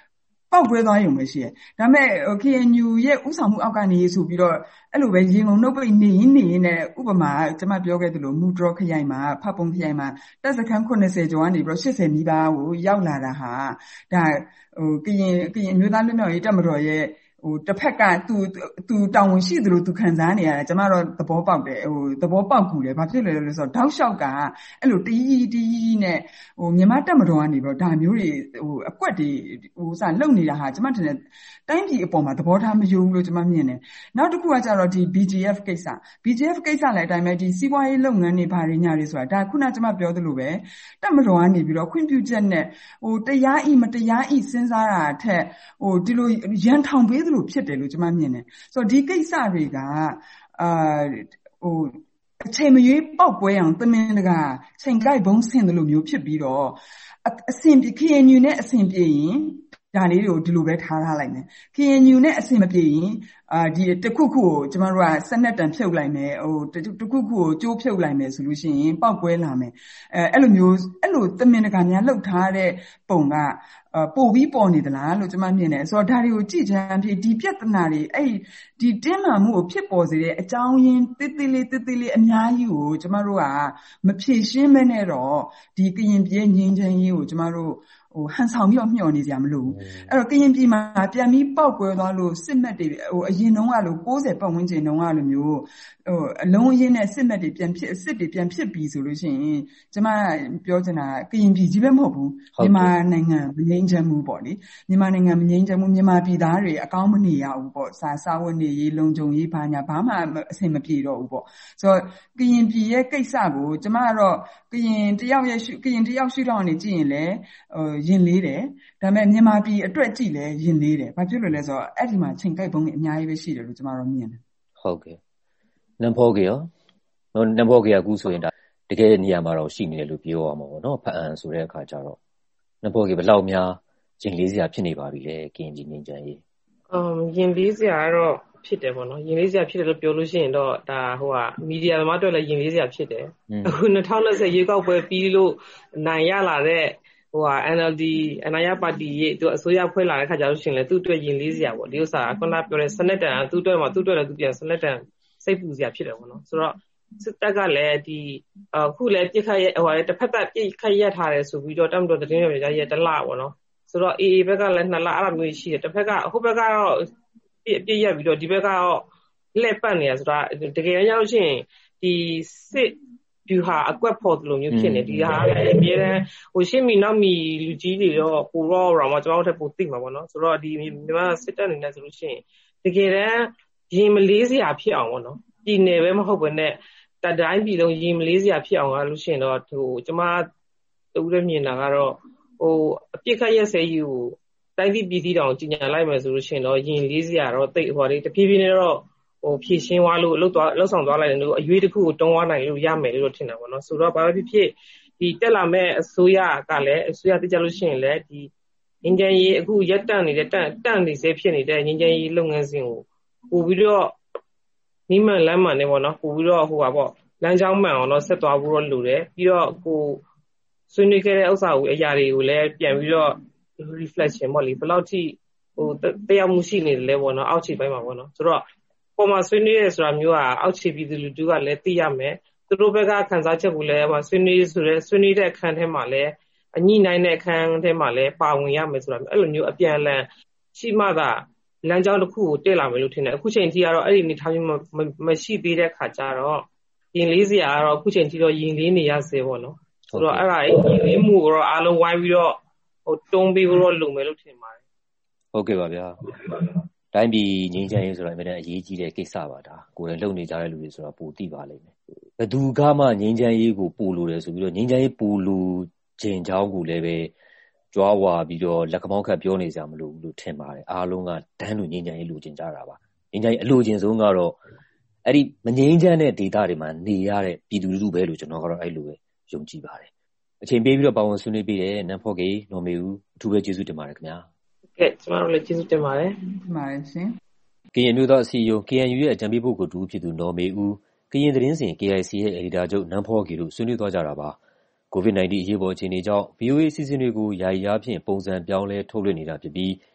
ပေါက်ပွဲသွားရုံပဲရှိတယ်ဒါပေမဲ့ K N U ရဲ့ဥဆောင်မှုအောက်ကနေဆိုပြီးတော့အဲ့လိုပဲရေငုံနှုတ်ပိတ်နေနေနဲ့ဥပမာကျွန်မပြောခဲ့သလိုမူဒရောခရိုင်မှာဖတ်ပုံခရိုင်မှာတပ်စခန်းeightyကျော်ကနေပြီးတော့eightyနီးပါးကိုရောက်လာတာဟာဒါဟိုကရင်ကရင်မျိုးသားလွတ်မြောက်ရေးတပ်မတော်ရဲ့ဟိုတစ်ဖက်ကသူသူတောင်းဝင်ရှိသလိုသူခံစားနေရတယ်ကျမတော့သဘောပေါက်တယ်ဟိုသဘောပေါက်ကူတယ်ဘာဖြစ်လဲလဲဆိုတော့တောက်လျှောက်ကအဲ့လိုတီးတီးနဲ့ဟိုမြန်မာတပ်မတော်ကနေပြီးတော့ဒါမျိုးတွေဟိုအကွက်တွေဟိုစလုံနေတာဟာကျမထင်တယ်တိုင်းပြည်အပေါ်မှာသဘောထားမယုံဘူးလို့ကျမမြင်တယ်နောက်တစ်ခုကကျတော့ဒီ B G F ကိစ္စ B G F ကိစ္စလည်းအတိုင်းပဲဒီစီးပွားရေးလုပ်ငန်းတွေဘာတွေညာတွေဆိုတာဒါခုနကျမပြောသလိုပဲတပ်မတော်ကနေပြီးတော့ခွင့်ပြုချက်နဲ့ဟိုတရားဤမတရားဤစဉ်းစားတာအထက်ဟိုဒီလိုရန်ထောင်ပေးလို့ဖြစ်တယ်လို့ကျွန်မမြင်တယ်ဆိုတော့ဒီကိစ္စတွေကအာဟိုအချိန်မရွေးပေါက်ပွဲအောင်တမင်တကာချိန်ကြိုက်ဘုံဆင်တယ်လို့မျိုးဖြစ်ပြီးတော့အဆင်ပြေ K N U နဲ့အဆင်ပြေရင်ဒါလေးတွေကိုဒီလိုပဲထားထားလိုက်မယ် K N U နဲ့အဆင်မပြေရင်အာဒီတခုခုကိုကျမတို့ကစနက်တန်ဖြုတ်လိုက်မယ်ဟိုတခုခုကိုကြိုးဖြုတ်လိုက်မယ်ဆိုလို့ရှိရင်ပေါက်ပွဲလာမယ်အဲအဲ့လိုမျိုးအဲ့လိုတမင်တကာများလှုပ်ထားတဲ့ပုံကပို့ပြီးပေါ်နေသလားလို့ကျမမြင်တယ်ဆိုတော့ဒါတွေကိုကြည့်ချမ်းဖြစ်ဒီပြဿနာတွေအဲ့ဒီတင်းမာမှုကိုဖြစ်ပေါ်စေတဲ့အကြောင်းရင်းတိတိလေးတိတိလေးအများကြီးကိုကျမတို့ကမဖြေရှင်းမဲနဲ့တော့ဒီကရင်ပြည်ငင်းချမ်းရေးကိုကျမတို့ဟိုဟန်ဆောင်ပြီးတော့မျှော်နေကြမလို့အဲ့တော့ကရင်ပြည်မှာပြန်ပြီးပေါက်ကွဲသွားလို့စစ်မှတ်တွေဟိုအရင်တုန်းကလို့ninetyပတ်ဝန်းကျင်တုန်းကလိုမျိုးဟိုအလုံးအရင်းနဲ့စစ်မှတ်တွေပြန်ဖြစ်စစ်တွေပြန်ဖြစ်ပြီးဆိုလို့ရှိရင်ကျမပြောချင်တာကရင်ပြည်ကြီးပဲမဟုတ်ဘူးမြန်မာနိုင်ငံမငြိမ်းချမ်းမှုပေါ့လေမြန်မာနိုင်ငံမငြိမ်းချမ်းမှုမြန်မာပြည်သားတွေအကောင်းမနေရဘူးပေါ့စာစာဝတ်နေရေးလုံခြုံရေးဘာညာဘာမှအဆင်မပြေတော့ဘူးပေါ့ဆိုတော့ကရင်ပြည်ရဲ့ကိစ္စကိုကျမကတော့ကရင်တယောက်ရဲ့ကရင်တယောက်ရှိတော့နေကြည့်ရင်လည်းဟိုရင်လေးတယ်ဒါပေမဲ့မြန်မာပြည်အတွက်ကြည့်လဲရင်လေးတယ်ဘာဖြစ်လို့လဲဆိုတော့အဲ့ဒီမှာချိန်ကိုက်ပုံတွေအများကြီးပဲရှိတယ်လို့ကျမတို့မြင်တယ်ဟုတ်ကဲ့နမ်ဖောကေရောနမ်ဖောကေကအခုဆိုရင်ဒါတကယ်နေရာမှာတော့ရှိနေတယ်လို့ပြောရမှာပေါ့နော်ဖအံဆိုတဲ့အခါကျတော့နမ်ဖောကေဘယ်လောက်များရင်လေးစရာဖြစ်နေပါပြီလဲကရင်ကြီးငင်းချမ်းရေးအမ်ရင်လေးစရာကတော့ဖြစ်တယ်ပေါ့နော်ရင်လေးစရာဖြစ်တယ်လို့ပြောလို့ရှိရင်တော့ဒါဟိုကမီဒီယာသမားတွေလည်းရင်လေးစရာဖြစ်တယ်အခုtwenty twentyရွေးကောက်ပွဲပြီးလို့နိုင်ရလာတဲ့ဟိုဟာ N L D အနာရပါတီရဲ့သူအစိုးရဖွဲ့လာတဲ့ခါကျတော့ရှင်လေသူ့အတွက်ရင်လေးစရာပေါ့ဒီဥစ္စာကခုနပြောတဲ့စနက်တန်သူ့အတွက်မှာသူ့အတွက်လည်းသူပြန်စနက်တန်စိတ်ပူစရာဖြစ်တယ်ပေါ့နော်ဆိုတော့စစ်တပ်ကလည်းဒီအခုလည်းပြစ်ခတ်ရဟိုတစ်ဖက်သက်ပြစ်ခတ်ရထားတယ်ဆိုပြီးတော့တမတော်သတင်းတွေရတလပေါ့နော်ဆိုတော့ A A ဘက်ကလည်းနှစ်လအဲ့လိုမျိုးရှိတယ်တစ်ဖက်ကဟိုဘက်ကတော့ပြစ်ပြစ်ရပြီးတော့ဒီဘက်ကတော့လက်ပတ်နေရဆိုတာတကယ်ရောက်လို့ရှိရင်ဒီစစ်ပြူဟာအကွက်ဖော်သလိုမျိုးဖြစ်နေဒီဟာလည်းအမြဲတမ်းဟိုရှင်းမီနောက်မီလူကြီးတွေတော့ပိုတော့တော့မှကျွန်တော်တို့ထပ်ပိုသိမှာပေါ့နော်ဆိုတော့ဒီမြန်မာစစ်တပ်အနေနဲ့ဆိုလို့ရှိရင်တကယ်တမ်းရင်မလေးစရာဖြစ်အောင်ပေါ့နော်ပြည်နယ်ပဲမဟုတ်ဘဲနဲ့တတိုင်းပြည်လုံးရင်မလေးစရာဖြစ်အောင်လို့ရှိရင်တော့ဟိုကျွန်မတူရမြင်တာကတော့ဟိုအပြစ်ခတ်ရက်စဲကြီးကိုတိုင်းပြည်ပြည်တောင်ကြီးညာလိုက်မယ်ဆိုလို့ရှိရင်တော့ရင်လေးစရာတော့တိတ်ဟိုလေးတဖြည်းဖြည်းနဲ့တော့ဟိုဖြည့်ရှင်းသွားလို့လှုပ်သွားလှုပ်ဆောင်သွားလိုက်တယ်လို့အရွေးတစ်ခုကိုတွန်းသွားနိုင်လို့ရမယ်လို့ထင်တာပေါ့နော်ဆိုတော့ဘာပဲဖြစ်ဖြစ်ဒီတက်လာမဲ့အစိုးရကလည်းအစိုးရတိကျလို့ရှိရင်လည်းဒီငင်းချမ်းရေးအခုရက်တန့်နေတဲ့တန့်တန့်နေစေဖြစ်နေတဲ့ငင်းချမ်းရေးလုပ်ငန်းစဉ်ကိုပို့ပြီးတော့နိမန်လမ်းမှန်နေပေါ့နော်ပို့ပြီးတော့ဟိုပါပေါ့လမ်းကြောင်းမှန်အောင်တော့ဆက်သွားဖို့တော့လိုတယ်ပြီးတော့ကိုဆွေးနွေးခဲ့တဲ့ဥစ္စာကိုအရာတွေကိုလည်းပြန်ပြီးတော့ reflection ပေါ့လေဘယ်လောက်ထိဟိုတရားမှုရှိနေတယ်လဲပေါ့နော်အောက်ခြေပိုင်းမှာပေါ့နော်ဆိုတော့ပေါ်မှာဆွေးနွေးရဲဆိုတာမျိုးကအောက်ခြေပြည်သူလူထုကလည်းသိရမယ်သူတို့ဘက်ကခန်းစားချက်ကိုလည်းဆွေးနွေးဆိုတဲ့ဆွေးနွေးတဲ့အခန်းထဲမှာလည်းအညှိနှိုင်းတဲ့အခန်းထဲမှာလည်းပါဝင်ရမယ်ဆိုတာမျိုးအဲ့လိုမျိုးအပြန်အလှန်ရှိမှသာလမ်းကြောင်းတစ်ခုကိုတက်လာမယ်လို့ထင်တယ်အခုချိန်ထိကတော့အဲ့ဒီအနေထားမျိုးမရှိသေးတဲ့ခါကျတော့ရင်လေးစရာကတော့အခုချိန်ထိတော့ရင်လေးနေရစေပေါ့နော်ဆိုတော့အဲ့ဒါရင်လေးမှုကတော့အားလုံးဝိုင်းပြီးတော့ဟိုတုံးပြီးတော့လုံမယ်လို့ထင်ပါတယ်ဟုတ်ကဲ့ပါဗျာတိုင်းပြည်ငြိမ်းချမ်းရေးဆိုတာအများအရေးကြီးတဲ့ကိစ္စပါဒါကိုယ်လည်းလုံနေကြတဲ့လူတွေဆိုတော့ပိုသိပါလိမ့်မယ်ဘယ်သူကမှငြိမ်းချမ်းရေးကိုပို့လို့တယ်ဆိုပြီးတော့ငြိမ်းချမ်းရေးပို့လို့ခြင်းเจ้าကိုလည်းပဲကြွားဝါပြီးတော့လက်ခမောင်းခတ်ပြောနေကြမလို့လို့ထင်ပါတယ်အားလုံးကတန်းလူငြိမ်းချမ်းရေးလိုချင်ကြတာပါငြိမ်းချမ်းရေးအလိုချင်ဆုံးကတော့အဲ့ဒီမငြိမ်းချမ်းတဲ့ဒေသတွေမှာနေရတဲ့ပြည်သူလူထုပဲလို့ကျွန်တော်ကတော့အဲ့လိုပဲယုံကြည်ပါတယ်အချိန်ပေးပြီးတော့ပါဝင်ဆွေးနွေးပေးတဲ့နမ်ဖော့ကေနော်မေဦးအထူးပဲကျေးဇူးတင်ပါတယ်ခင်ဗျာကဲကျွန်တော်လည်းကျေးဇူးတင်ပါတယ်တင်ပါတယ်ရှင်ကရင်မျိုးသားအစည်းအရုံး K N U ရဲ့အကြံပေးပုဂ္ဂိုလ်တူဖြစ်သူနော်မေဦးကရင်သတင်းစဉ် K I C ရဲ့အယ်ဒီတာချုပ်နမ်ဖော့ကေတို့ဆွေးနွေးသွားကြတာပါကိုဗစ် nineteen အရေးပေါ်အခြေအနေကြောင့် V O A အစီအစဉ်တွေကိုယာယီအားဖြင့်ပုံစံပြောင်းလဲထုတ်လွှင့်နေတာဖြစ်ပြီး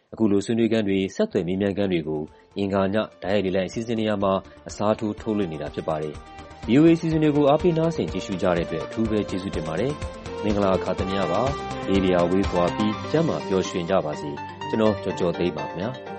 အခုလိုဆွေးနွေးခန်းတွေဆက်သွယ်မေးမြန်းခန်းတွေကိုအင်္ဂါညဓာတ်ရိုက်လေလံအစီအစဉ်နေရာမှာအစားထိုးထုတ်လွှင့်နေတာဖြစ်ပါတယ်။ ဗွီအိုအေ အစီအစဉ်တွေကိုအားပေးနားဆင်ကြည့်ရှုကြတဲ့အတွက်အထူးပဲကျေးဇူးတင်ပါတယ်။မင်္ဂလာအခါသမယပါ။ဘေးပရာဝေးကွာပြီးကျန်းမာပျော်ရွှင်ကြပါစေ။ကျွန်တော်ကျော်ကျော်သိန်းပါခင်ဗျာ။